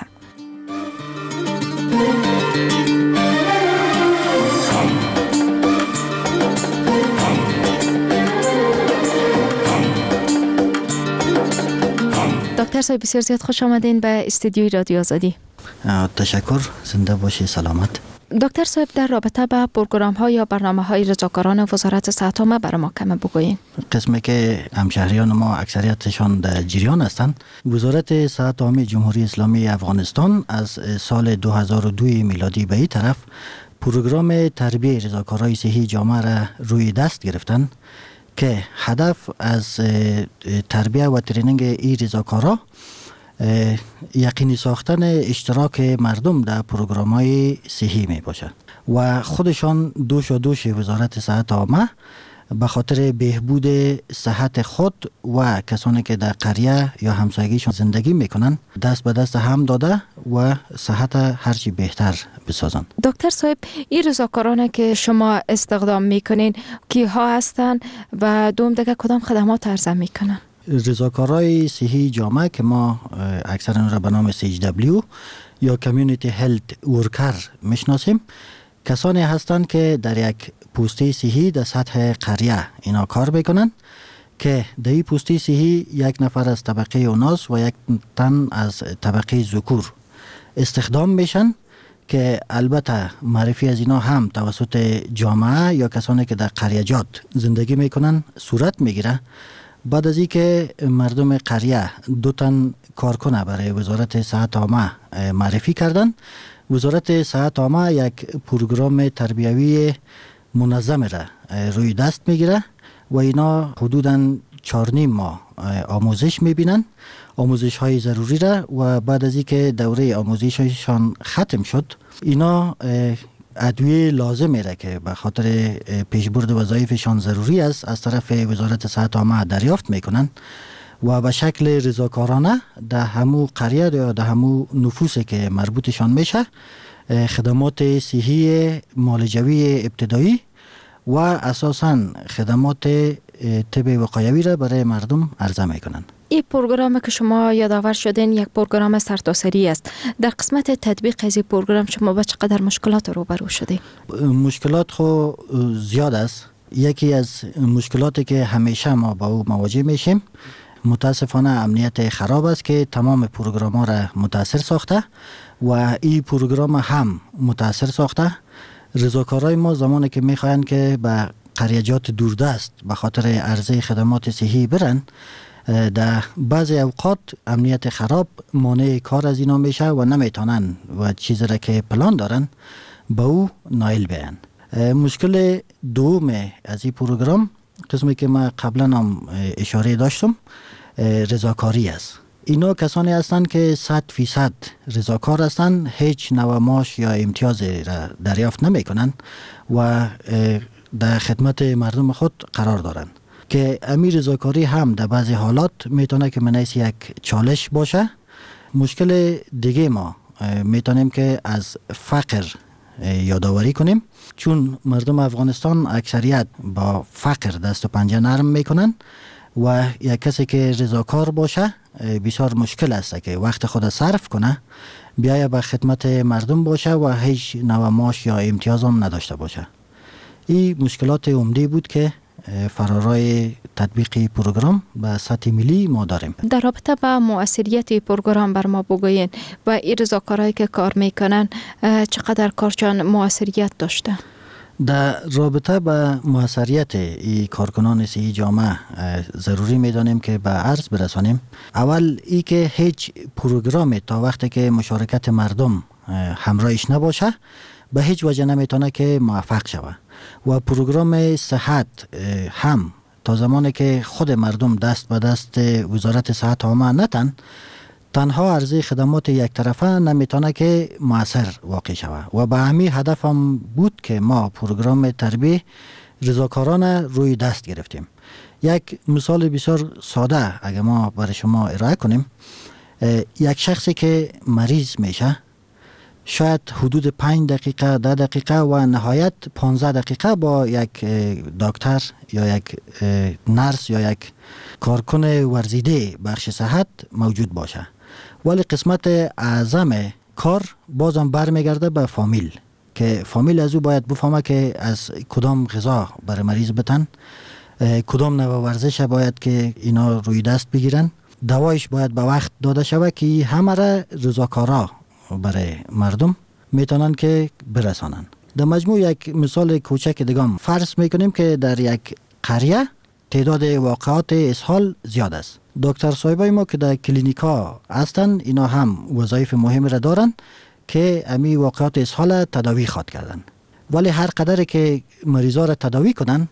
S11: دکتر صاحب بسیار زیاد خوش آمدین به استودیوی رادیو آزادی.
S22: تشکر، زنده باشی، سلامت.
S11: دکتر صاحب در رابطه با پروگرام ها یا برنامه های رضاکاران وزارت صحت عامه برای ما کم بگویید.
S22: قسمی که همشهریان ما اکثریتشان در جریان هستند، وزارت صحت عامه جمهوری اسلامی افغانستان از سال 2002 میلادی به این طرف پروگرام تربیت رضاکاران صحی جامعه را روی دست گرفتند که هدف از تربیت و ترینینگ این رضاکاران یقینی ساختن اشتراک مردم در پروگرام‌های صحی می باشد و خودشان دوش وزارت صحت عامه به خاطر بهبود صحت خود و کسانی که در قریه یا همسایگیشان زندگی میکنن دست به دست هم داده و صحت هرچی بهتر بسازند.
S11: دکتر صاحب، این رضاکارانه که شما استخدام میکنین کیها هستند و دوم دیگه کدام خدمات عرضه میکنن؟
S22: رضاکارای صحی جامعه که ما اکثرا را به نام CHW یا کمیونیتی هلت ورکر میشناسیم، کسانی هستند که در یک پوسته صحی در سطح قریه اینا کار میکنن که در این پوسته صحی یک نفر از طبقه اوناس و یک تن از طبقه ذکور استخدام میشن که البته معرفی از اینا هم توسط جامعه یا کسانی که در قریجات زندگی میکنن صورت میگیره. بعد از اینکه مردم قریه 2 تن کارکنه برای وزارت صحت عامه معرفی کردن، وزارت صحت عامه یک پروگرام تربیوی منظم را روی دست میگیره و اینا حدوداً 4.5 ماه آموزش میبینن، آموزش های ضروری را، و بعد از اینکه دوره آموزششان ختم شد اینا ادویه لازم میره که به خاطر پیشبرد وظایفشان ضروری است از طرف وزارت صحت عامه دریافت میکنن و به شکل رضاکارانه در همو قریه یا در همو نفوسی که مربوطشان میشه خدمات صحی معالجوی ابتدایی و اساساً خدمات طب وقایوی را برای مردم عرضه میکنن.
S14: این پروگرام که شما یادآور شدین یک پروگرام سرتاسری است. در قسمت تطبیق از این پروگرام شما با چقدر مشکلات روبرو شدید؟
S22: مشکلات خو زیاد است. یکی از مشکلاتی که همیشه ما با او مواجه میشیم متاسفانه امنیت خراب است که تمام پروگرام ها را متاثر ساخته و این پروگرام هم متاثر ساخته. رضاکارای ما زمانی که میخواین که به قریجات دوردست به خاطر عرضه خدمات صحی برن، در بعضی اوقات امنیت خراب مانع کار از اینا میشه و نمیتونن و چیزی را که پلان دارن به او نایل بیان. مشکل دوم از این پروگرام قسمی که ما قبلا هم اشاره داشتم رضاکاری است. اینا کسانی هستند که 100% رضاکار هستند، هیچ نوع معاش یا امتیاز را دریافت نمی کنند و در خدمت مردم خود قرار دارند که امیر رضاکاری هم در بعضی حالات میتونه که منیس یک چالش باشه. مشکل دیگه ما میتونیم که از فقر یادآوری کنیم، چون مردم افغانستان اکثریت با فقر دست و پنجه نرم میکنن و یک کسی که رضاکار باشه بسیار مشکل است که وقت خود صرف کنه بیایه به خدمت مردم باشه و هیچ نوع معاش یا امتیاز هم نداشته باشه. این مشکلات عمده بود که فرارای تطبیق پروگرام به سطح ملی ما داریم.
S14: در رابطه با مؤثریت پروگرام بر ما بگوین و این رضاکارایی که کار میکنن چقدر کارشان مؤثریت داشته؟
S22: در رابطه با موثریت این کارکنان صحی جامعه ضروری میدانیم که به عرض برسانیم. اول ای که هیچ پروگرام تا وقتی که مشارکت مردم همراهش نباشه به هیچ وجه نمیتونه که موفق شود و پروگرام صحت هم تا زمانی که خود مردم دست به دست وزارت صحت عامه نتن تنها عرضه خدمات یک طرفه نمیتونه که مؤثر واقع شود و به همین هدف هم بود که ما پروگرام تربیه رضاکارانه روی دست گرفتیم. یک مثال بسیار ساده اگر ما برای شما ارائه کنیم، یک شخصی که مریض میشه شاید حدود 5 دقیقه 10 دقیقه و نهایت 15 دقیقه با یک دکتر یا یک نرس یا یک کارکن ورزیده بخش صحت موجود باشه، ولی قسمت اعظم کار بازم برمیگرده به فامیل که فامیل از او باید بفهمه که از کدام غذا برای مریض بتن، کدام نوع ورزش باید که اینا روی دست بگیرن، دوایش باید به وقت داده شود که همه را رضاکارا برای مردم میتونن که برسانن. در مجموع یک مثال کوچک دیگه فرض میکنیم که در یک قریه تعداد واقعات اسهال زیاد است. دکتر صاحبای ما که در کلینیکا هستن اینا هم وظایف مهم را دارن که امی واقعات اسهال تداوی خواد کردن، ولی هر قدر که مریضا را تداوی کنن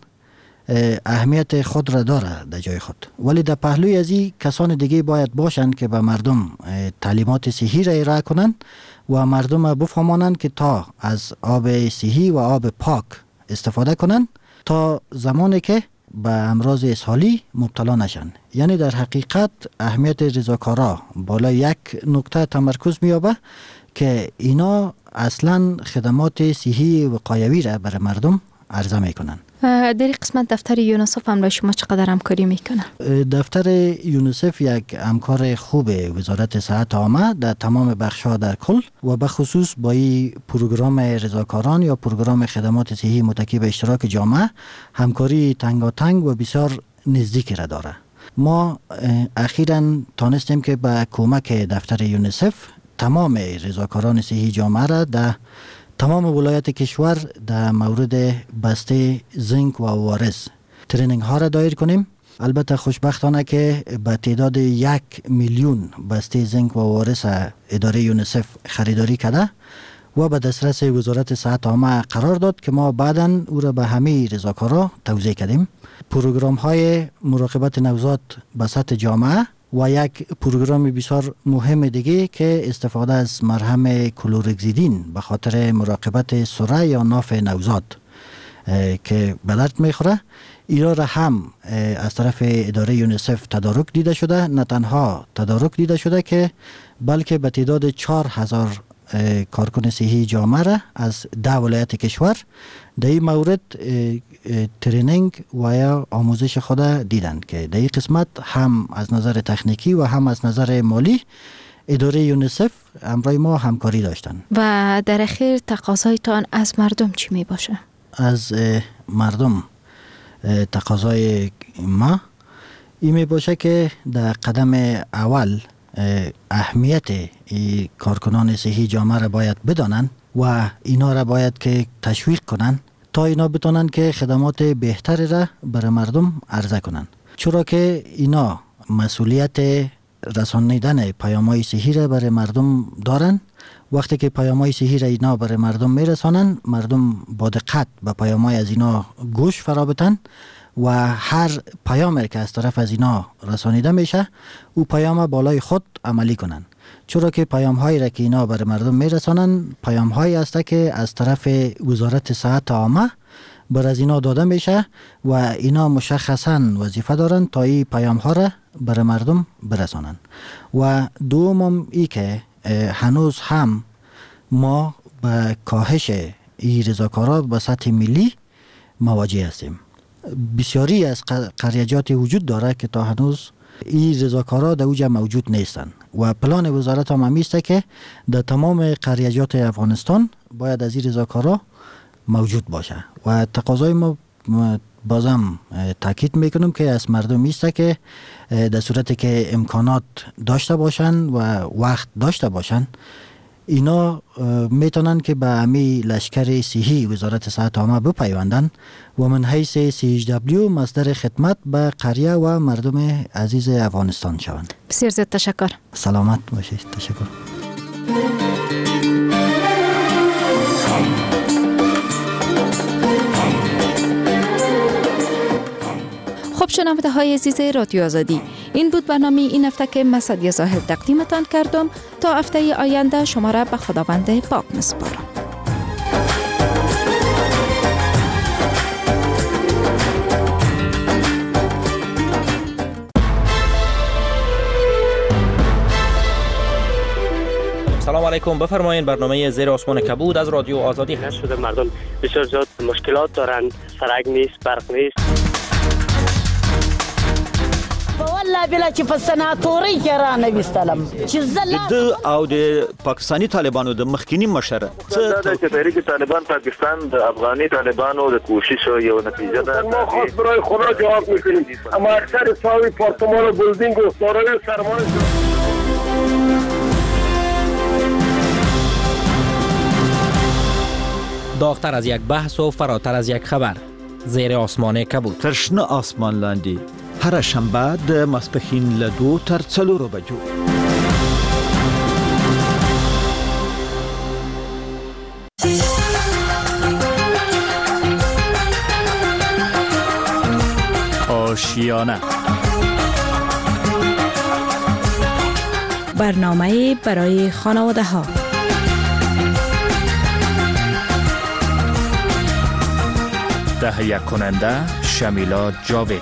S22: اهمیت خود را داره در جای خود، ولی در پهلوی از این کسان دیگه باید باشند که به مردم تعلیمات صحی را ارائه کنند و مردم بفهمانند که تا از آب صحی و آب پاک استفاده کنند تا زمانی که به امراض اسهالی مبتلا نشن. یعنی در حقیقت اهمیت رضاکارا بالا یک نکته تمرکز می‌یابه که اینا اصلا خدمات صحی وقایوی را برای مردم عرضه میکنن.
S11: در این قسمت دفتر یونیسف هم شما چقدر همکاری میکنه؟
S22: دفتر یونیسف یک همکار خوب وزارت صحت عامه در تمام بخش‌ها در کل و به خصوص با این پروگرام رضاکاران یا پروگرام خدمات صحی متکی به اشتراک جامعه همکاری تنگاتنگ و بسیار نزدیکی را داره. ما اخیراً تانستیم که با کمک دفتر یونیسف تمام رضاکاران صحی جامعه را در تمام ولایت کشور در مورد بسته زنک و وارث ترینینگ ها را دایر کنیم. البته خوشبختانه که به تعداد 1 میلیون بسته زنک و وارث اداره یونیسف خریداری کرده و به دسترس وزارت صحت عامه قرار داد که ما بعداً او را به همه رضاکارا توزیع کردیم. پروگرام های مراقبت نوزاد به سطح جامعه و یک پروگرام بسیار مهم دیگه که استفاده از مرهم کلورکزیدین به خاطر مراقبت سره یا ناف نوزاد که به درد میخوره، اینا را هم از طرف اداره یونیسف تدارک دیده شده. نه تنها تدارک دیده شده که بلکه به تعداد 4000 کارکن صحی جامعه را از 10 ولایت کشور در این مورد ترینینگ و یا آموزش خود دیدند که در این قسمت هم از نظر تکنیکی و هم از نظر مالی اداره یونیسف همراه ما همکاری داشتند.
S11: و در اخیر تقاضایتان از مردم چی می باشه؟
S22: از مردم تقاضای ما این می باشه که در قدم اول اهمیت کارکنان صحی جامعه را باید بدانند و اینا را باید که تشویق کنند تا اینا بتونن که خدمات بهتری را برای مردم عرضه کنند، چرا که اینا مسئولیت رسانیدن پیام‌های صحی را برای مردم دارن. وقتی که پیام‌های صحی را اینا برای مردم میرسانن، مردم با دقت به پیام‌های از اینا گوش فرا بدن و هر پیامی که از طرف از اینا رسانیده میشه او پیام بالای خود عملی کنن، چرا که پیام‌هایی را که اینا برای مردم میرسانن پیام‌هایی است که از طرف وزارت صحت عامه بر از اینا داده میشه و اینا مشخصاً وظیفه دارن تا این پیام‌ها را برای مردم برسانن. و دوم ای که هنوز هم ما به کاهش این رضاکارا به سطح ملی مواجه هستیم. بسیاری از قریجات وجود داره که تا هنوز این رضاکارا در اوجا موجود نیستن و پلان وزارت هم همیسته که در تمام قریجات افغانستان باید از این رضاکارا موجود باشه و تقاضای ما بازم تاکید میکنم که از مردم ایسته که در صورتی که امکانات داشته باشن و وقت داشته باشن اینا میتونن که به همی لشکر صحی وزارت صحت عامه بپیوندن و من حیث CHW مصدر خدمت به قریه و مردم عزیز افغانستان شوند.
S11: بسیار زیاد تشکر.
S22: سلامت باشید. تشکر.
S11: خب شنونده های عزیز رادیو آزادی، این بود برنامه این هفته که من سعدیه ظاهر تقدیمتان کردم. تا هفته آینده شما را به خداوند پاک میسپارم.
S10: سلام علیکم. بفرمایید برنامه زیر آسمان کبود از رادیو آزادی هست.
S3: شده مردم بسیار زیاد مشکلات دارند، سرک نیست، برق نیست.
S7: والله بلا چې په سناتوري کې را نه وستلم چې زلا
S23: د او د پاکستاني طالبانو د مخکینی مشر
S4: څه چې تحریک طالبان پاکستان د افغاني طالبانو د کوشش یو نتیجه ده.
S24: ما خاص برای خدا جواب میکنیم، اما اکثر ساوی پارتمان و بلدینگ و دارای سرمایه
S10: داغتر از یک بحث و فراتر از یک خبر، زیر آسمان کبود.
S23: ترشنه آسمان لاندی هر شنبه د ماسپښین له 2 تر 4 بجو.
S1: آشیانه
S14: برنامه برای خانواده ها.
S1: تهیه کننده شمیلا جاوید.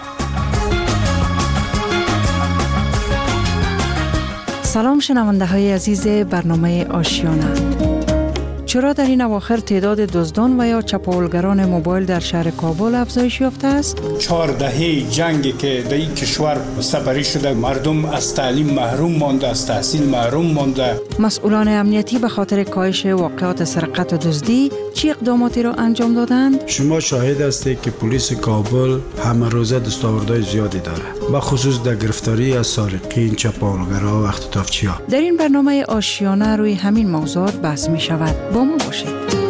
S25: سلام شنونده های عزیز برنامه آشیانه.
S5: چرا در این اواخر تعداد دزدان و یا چپاولگران موبایل در شهر کابل افزایش یافته است؟
S12: 4 دهه جنگی که در این کشور سپری شده، مردم از تعلیم محروم مانده، از تحصیل محروم مانده.
S5: مسئولان امنیتی به خاطر کاهش واقعات سرقت و دزدی چه اقداماتی را انجام دادند؟
S13: شما شاهد هستید که پلیس کابل همه روزه دستاوردهای زیادی داره، به خصوص در گرفتاری از سارقین، چپاولگرها و اختطافچی‌ها.
S5: در این برنامه آشیانه روی همین موضوعات بحث می شود. با ما باشید.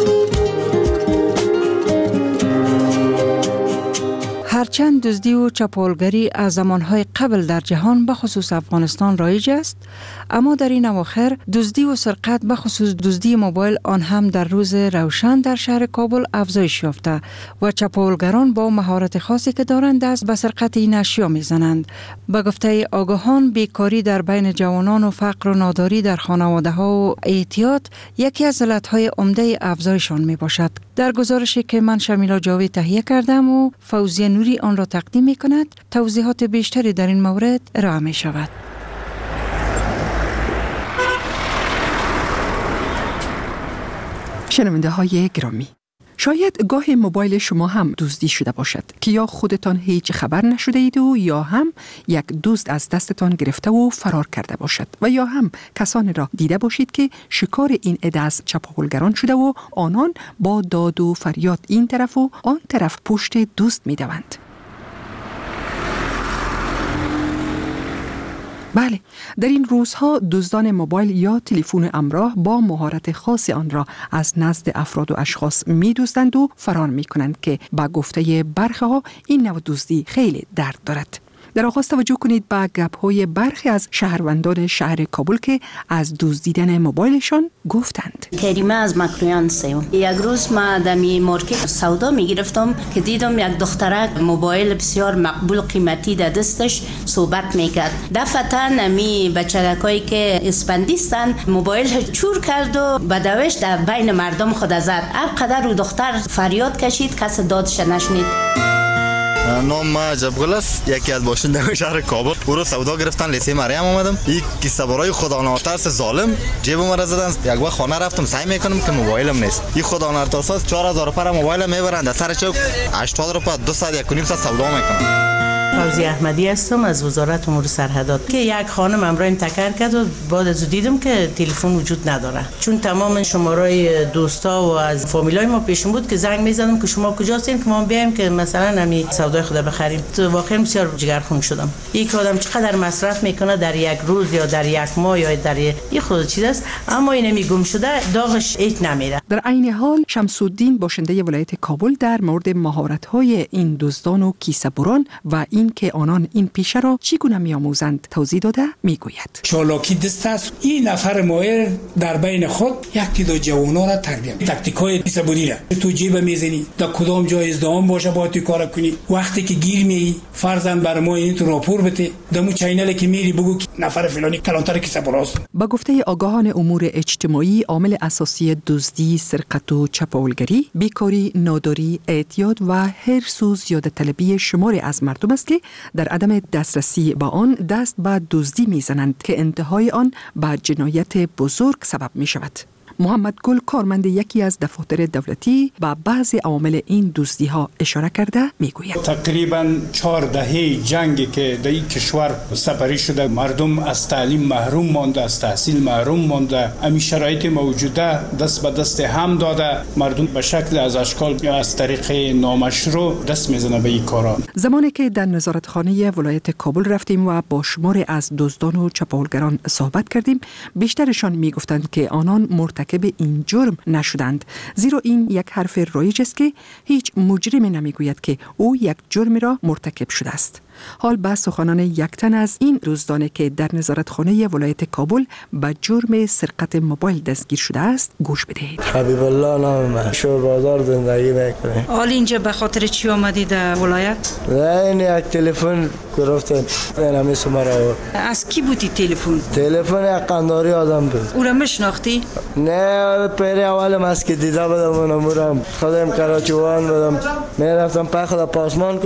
S5: هرچند دزدی و چپاولگری از زمانهای قبل در جهان به خصوص افغانستان رایج است، اما در این اواخر دزدی و سرقت به خصوص دزدی موبایل آن هم در روز روشن در شهر کابل افزایش یافته و چپاولگران با مهارت خاصی که دارند دست به سرقت این اشیا میزنند. به گفته آگاهان، بیکاری در بین جوانان و فقر و ناداری در خانواده‌ها و اعتیاد یکی از علتهای عمده افزایشان می باشد. در گزارشی که من شمیلا جاوید تهیه کردم و فوزیه نوری آن را تقدیم می کند، توضیحات بیشتری در این مورد ارائه می شود.
S15: شنونده های گرامی، شاید گاه موبایل شما هم دزدی شده باشد که یا خودتان هیچ خبر نشده اید و یا هم یک دزد از دستتان گرفته و فرار کرده باشد و یا هم کسانی را دیده باشید که شکار این عده از چپاولگران شده و آنان با داد و فریاد این طرف و آن طرف پشت دزد می دوند. بله، در این روزها دزدان موبایل یا تلفن همراه با مهارت خاص آن را از نزد افراد و اشخاص می دزدند و فرار می کنند که با گفته برخی ها این نوع دزدی خیلی درد دارد. در آغاز توجه کنید به گپ‌های برخی از شهروندان شهر کابل که از دزدیدن موبایلشان گفتند.
S25: کریمه از مکرویان سیم. یک روز ما دمی مارکت سودا میگرفتم که دیدم یک دخترک موبایل بسیار مقبول قیمتی در دستش صحبت میکرد. دفعتا نمی بچگکایی که اسپندیستن موبایل چور کرد و بدوش در بین مردم خود زد. هرقدر او دختر فریاد کشید کس دادش نشنید.
S26: نام ما جبگل است، یکی از باشندگان شهر کابل. او رو سودا گرفتن، لیسه مریم آمدم. یک کیسه برای خدا ناترس ظالم جیب ما زدن. یک وقت خانه رفتم سعی میکنم که موبایلم نیست. این خدا ناترس 4000 پر موبایل میبرند سر چوک 80 روپیه 2 ساعت 1.5 ساعت سودا میکنن.
S25: فوزیه احمدی هستم از وزارت امور سرحدات که یک خانم امرا این تکر کرد و بعد از دیدم که تلفن وجود نداره، چون تمام شمارهای دوستا و از فامیلای ما پیشون بود که زنگ میزدم که شما کجاستین که ما بیایم که مثلا همین سودای خود بخریم. واقعا بسیار جگرخون شدم. یک آدم چقدر مصرف میکنه در یک روز یا در یک ماه یا در یک خود چیز است، اما این گم شده داغش هیچ نمیره.
S15: در عین حال شمس الدین باشنده ولایت کابل در مورد مهارت‌های این دزدان و کیسه بران و این که آنان این پیشه را چگونه می‌آموزند توضیح داده میگوید.
S12: چالاکی دست است. این نفر ماهر در بین خود یک تعداد جوانا را تربیت می‌کنه. تاکتیک‌های کیسه‌بری را تو جیب میزنی، در کدام جای ازدحام باشه با تو کار کنی. وقتی که گیر می‌ای فرضاً بر ما این تو راپور بده، دمو چینل که میری بگو نفر فلانی کلانتر کیسه‌براست.
S15: با گفته آگاهان امور اجتماعی، عامل اساسی دزدی، سرقت و چپاولگری بیکاری، ناداری، اعتیاد و حرص و زیاده‌طلبی شماری از مردم است که در عدم دسترسی با آن دست به دزدی میزنند که انتهای آن به جنایت بزرگ سبب می شود. محمد گل کارمند یکی از دفاتر دولتی با بعضی عوامل این دزدی ها اشاره کرده میگوید.
S12: تقریبا 4 دهه جنگی که در این کشور سپری شده، مردم از تعلیم محروم مانده، از تحصیل محروم مانده. همین شرایط موجوده دست به دست هم داده، مردم به شکل از اشکال یا از طریق نامشروع دست میزنه به این کارا.
S15: زمانی که در نظارتخانه ولایت کابل رفتیم و با شمار از دزدان و چپاولگران صحبت کردیم، بیشترشان میگفتند که آنان مرتکب این جرم نشدند، زیرا این یک حرف رایج است که هیچ مجرمی نمیگوید که او یک جرم را مرتکب شده است. حال به سخنان یک تن از این دزدان که در نظارتخانه ولایت کابل به جرم سرقت موبایل دستگیر شده است گوش بدهید.
S27: حبیب الله نام من، شور بازار زندگی میکنم.
S5: حال اینجا به خاطر چی آمدید در ولایت؟
S27: این یک تلفن گرفتن، اینمی سمره.
S5: از کی بودی تلفن؟
S27: تلفن یک قنداری آدم بود.
S5: او را میشناختی؟
S27: نه، پیر اولم از که دیده بودم اونم خودم کراچوان بودم، میرفتم پای خدا پاسمان کنم،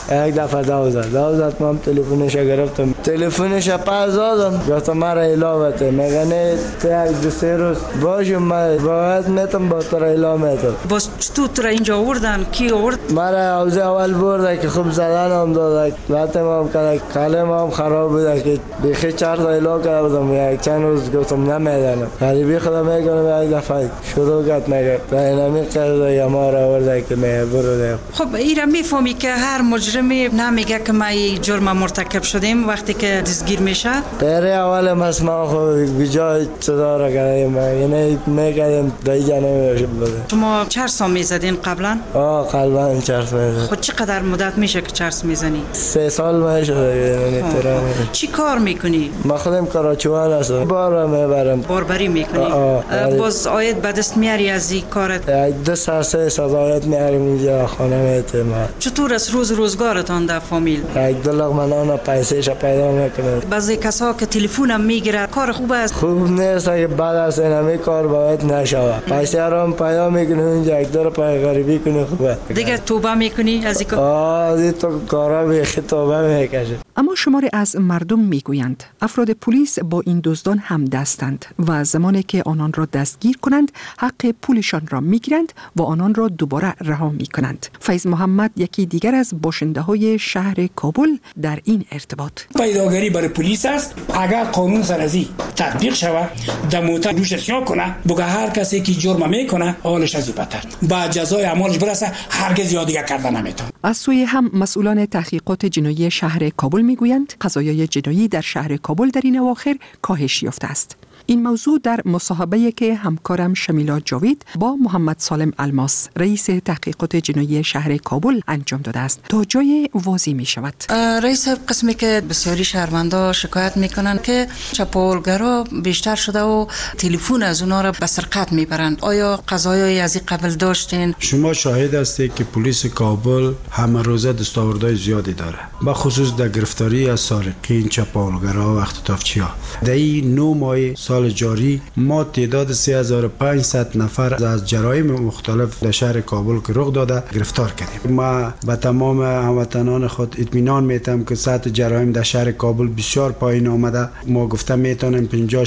S27: یک دفعه دو زد من تلفنش گرفتم تلفنش پس دادم گفتم مرا اعلام بده میگه نه تا یک دو سه روز باشه من باید میتم با تو اعلام میتم
S5: باز تو اینجا آوردن کی آورد
S27: مرا اوز اول برده که خوب زدن هم داده وقتی هم کنه کلم هم خراب بوده که بیخی 4 تا اعلام کردم یک چند روز گفتم نمیدانم غریبی خدا میگم یک دفعه شروع کرد میگه اینمی کرده یا ما را آورده که می برده.
S5: خب ایرا میفهمی که هر مجرمی نمیگه که ما این جرم مرتکب شدیم وقتی که دستگیر میشه؟
S27: غیر اول ما خود بجای صدا را کردیم یعنی میگیم دیگه نمیشه بده.
S5: شما چرس میزدین قبلا؟
S27: قبلا چرس میزدم.
S5: خود چقدر مدت میشه که چرس میزنی؟
S27: 3 سال میشه یعنی
S5: چی کار میکنی؟
S27: ما خودم کاراچوان هستم بار میبرم
S5: باربری میکنی؟ باز آید به دست میاری از این کارت؟
S27: 2 ساعت آید میاریم اینجا خانه میتیم.
S5: چطور از روزگارتان در فامیل؟
S27: 1 لقمه نان پیسهش پیدا میکنه.
S5: بعضی کسا که تلفنم میگیره کار خوب است؟
S27: خوب نیست که بعد از این کار باید نشود. پیسه را هم پیدا میکنه اینجا 1 دور پای غریبی کنه خوبه.
S5: دیگه توبه میکنی از این کار؟
S27: تو کارا بیخی توبه میکشه.
S15: اما شماری از مردم میگویند افراد پلیس با این دزدان هم دستند و زمانی که آنان را دستگیر کنند حق پولشان را میگیرند و آنان را دوباره رها میکنند. فیض محمد یکی دیگر از باشنده های شهر کابل در این ارتباط.
S12: پیداگری برای پلیس است اگر قانون سرازی تطبیق شود در موتر روش سیاه کنه بگه هر کسی که جرم میکنه حالش از بدتر با جزای اعمالش برسه هرگز یاد دیگه کردن نمیتونه.
S15: از سوی هم مسئولان تحقیقات جنایی شهر کابل میگویند قضایای جنایی در شهر کابل در این اواخر کاهش یافته است. این موضوع در مصاحبه‌ای که همکارم شمیلا جاوید با محمد سالم الماس رئیس تحقیقات جنایی شهر کابل انجام داده است تا جای واضح می شود.
S5: رئیس قسمی که بسیاری شهروندا شکایت میکنن که چپاولگرا بیشتر شده و تلفن از اونا را به سرقت میبرند. آیا قضایایی از این قبل داشتین؟
S13: شما شاهد هستید که پلیس کابل همه روزه دستاوردهای زیادی داره، به خصوص در گرفتاری از سارقین، چپاولگرا و اختطافچی‌ها. در این 9 ماه سال جاری ما تعداد 3500 نفر از جرایم مختلف در شهر کابل که رخ داده گرفتار کردیم. ما به تمام هموطنان خود اطمینان میتم که سطح جرایم در شهر کابل بسیار پایین آمده. ما گفتم میتونیم 50-60%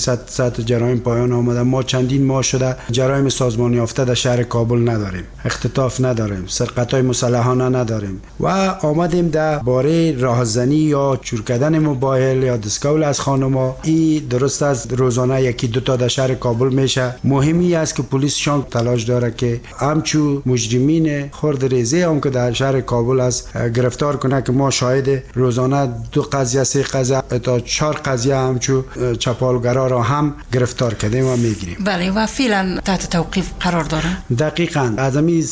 S13: سطح جرایم پایین آمده. ما چندین ماه شده جرایم سازمانی یافته در شهر کابل نداریم، اختطاف نداریم، سرقت‌های مسلحانه نداریم و آمدیم در باره راهزنی یا چور کردن موبایل یا دستکول از خانم‌ها. این درست است روزانه 1-2 تا در شهر کابل میشه. مهمی است که پلیس شان تلاش داره که همچو مجرمین خرد ریزه هم که در شهر کابل است گرفتار کنه که ما شاهد روزانه 2 قضیه 3 قضیه تا 4 قضیه همچو چپاولگرا را هم گرفتار کردیم و میگیریم.
S5: بله و فعلا تحت توقیف قرار داره.
S13: دقیقاً از این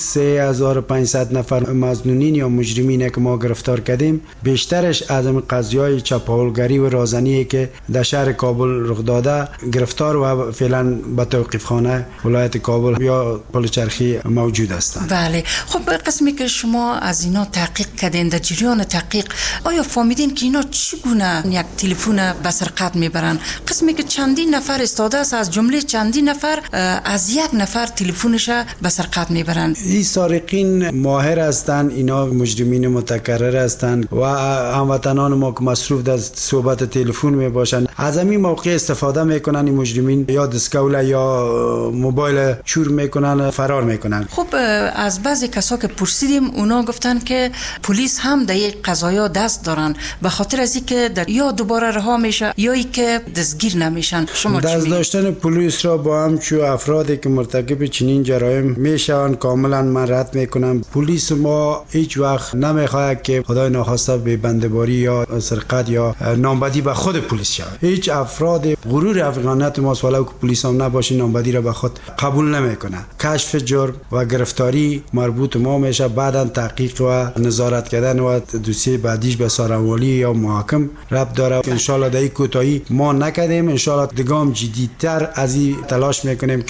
S13: 3500 نفر مظنونین یا مجرمین که ما گرفتار کردیم بیشترش از این قضیه‌های چپاولگری و رازنی که در شهر کابل رخ داده گرفتار و فعلا به توقیفخانه ولایت کابل یا پلچرخی موجود هستند.
S5: بله خب قسمی که شما از اینا تحقیق کردین در جریان تحقیق آیا فهمیدین که اینا چگونه یک تلفن به سرقت میبرن؟ قسمی که چندین نفر استاده است از جمله چندین نفر از 1 نفر تلفنش به سرقت میبرن.
S13: این سارقین ماهر هستند، اینا مجرمین متکرر هستند و هموطنان ما که مصروف در صحبت تلفن میباشند از همین موقع استفاده میکنن. این مجرمین یا دستکول یا موبایل چور میکنن فرار میکنن.
S5: خب از بعضی کسا که پرسیدیم اونا گفتن که پلیس هم در یک قضایا دست دارن به خاطر از اینکه یا دوباره رها میشه یا ای که دستگیر نمیشن. شما
S13: دست داشتن پلیس را با همچو افرادی که مرتکب چنین جرایم میشن کاملا من رد میکنم. پلیس ما هیچ وقت نمیخواد که خدای ناخواسته به بنده‌باری یا سرقت یا نامبدی به خود پلیس شود. هیچ افراد غرور افغانیت ماست ولو که پلیس هم نباشه نامبدی را به خود قبول نمیکنه. کشف جرم و گرفتاری مربوط ما میشه، بعدا تحقیق و نظارت کردن و دوسیه بعدیش به ساروالی یا محاکم ربط داره. ان شاء الله در کوتاهی ما نکردیم، ان شاء الله دگام جدیدتر از این تلاش میکنیم که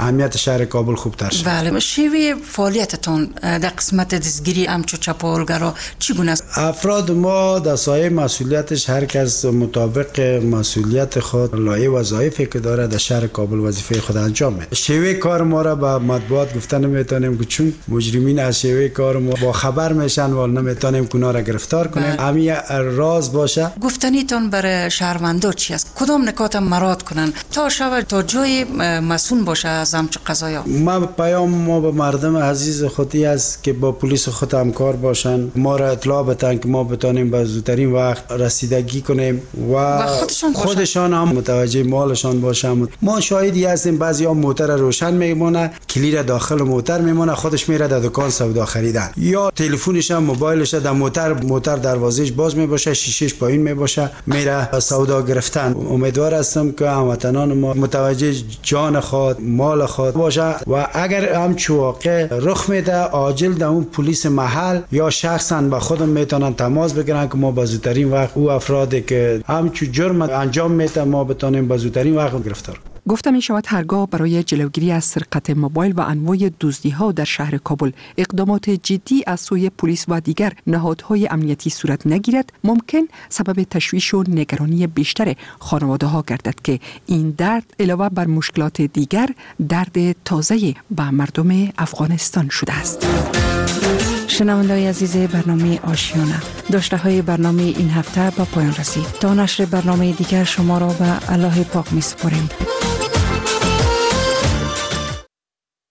S13: امنیت شهر کابل خوبتر شد.
S5: بله، شیوه فعالیتتون در قسمت دستگیری همچو چپاولگرا چگونه است؟
S13: افراد ما در سایه مسئولیتش هر کس مطابق مسئولیت خود لایحه وظایفی که داره در شهر کابل وظیفه خود انجام میده. شیوه کار ما را به مطبوعات گفتن نمیتونیم که چون مجرمین از شیوه کار ما با خبر میشن و نمیتونیم که اونا را گرفتار کنیم. همین راز باشه.
S5: گفتنیتون برای شهروندان چی است؟ کدام نکات مراعات کنن تا شود تا جای مسئول باشه از همچو قضایا؟
S13: ما پیام ما به مردم عزیز خودی است که با پلیس خود همکار باشن، ما را اطلاع بدن که ما بتونیم به زودترین وقت رسیدگی کنیم و خودشان هم متوجه مالشان باشن. ما شاهدی هستیم بعضیا موتر روشن میمونه، کلید داخل موتر میمونه، خودش میره در دکان سودا خریدن، یا تلفنش هم موبایلش در موتر دروازهش باز میباشه، شیشهش پایین میباشه، میره سودا گرفتن. امیدوار هستم که هموطنان ما متوجه جان خود مال خود باشه و اگر همچو واقع رخ میده عاجل در اون پلیس محل یا شخصا با خودم میتونن تماس بگیرن که ما به زودترین وقت او افرادی که همچو جرم انجام میده ما بتونیم به زودترین وقت گرفتار.
S15: گفته می شود هرگاه برای جلوگیری از سرقت موبایل و انواع دزدی‌ها در شهر کابل اقدامات جدی از سوی پلیس و دیگر نهادهای امنیتی صورت نگیرد، ممکن سبب تشویش و نگرانی بیشتر خانواده‌ها گردد که این درد علاوه بر مشکلات دیگر درد تازه به مردم افغانستان شده است.
S5: شنونده‌های عزیز برنامه آشیانه، داشته های برنامه این هفته با پایان رسید. تا نشر برنامه دیگر شما را به الله پاک می سپاریم.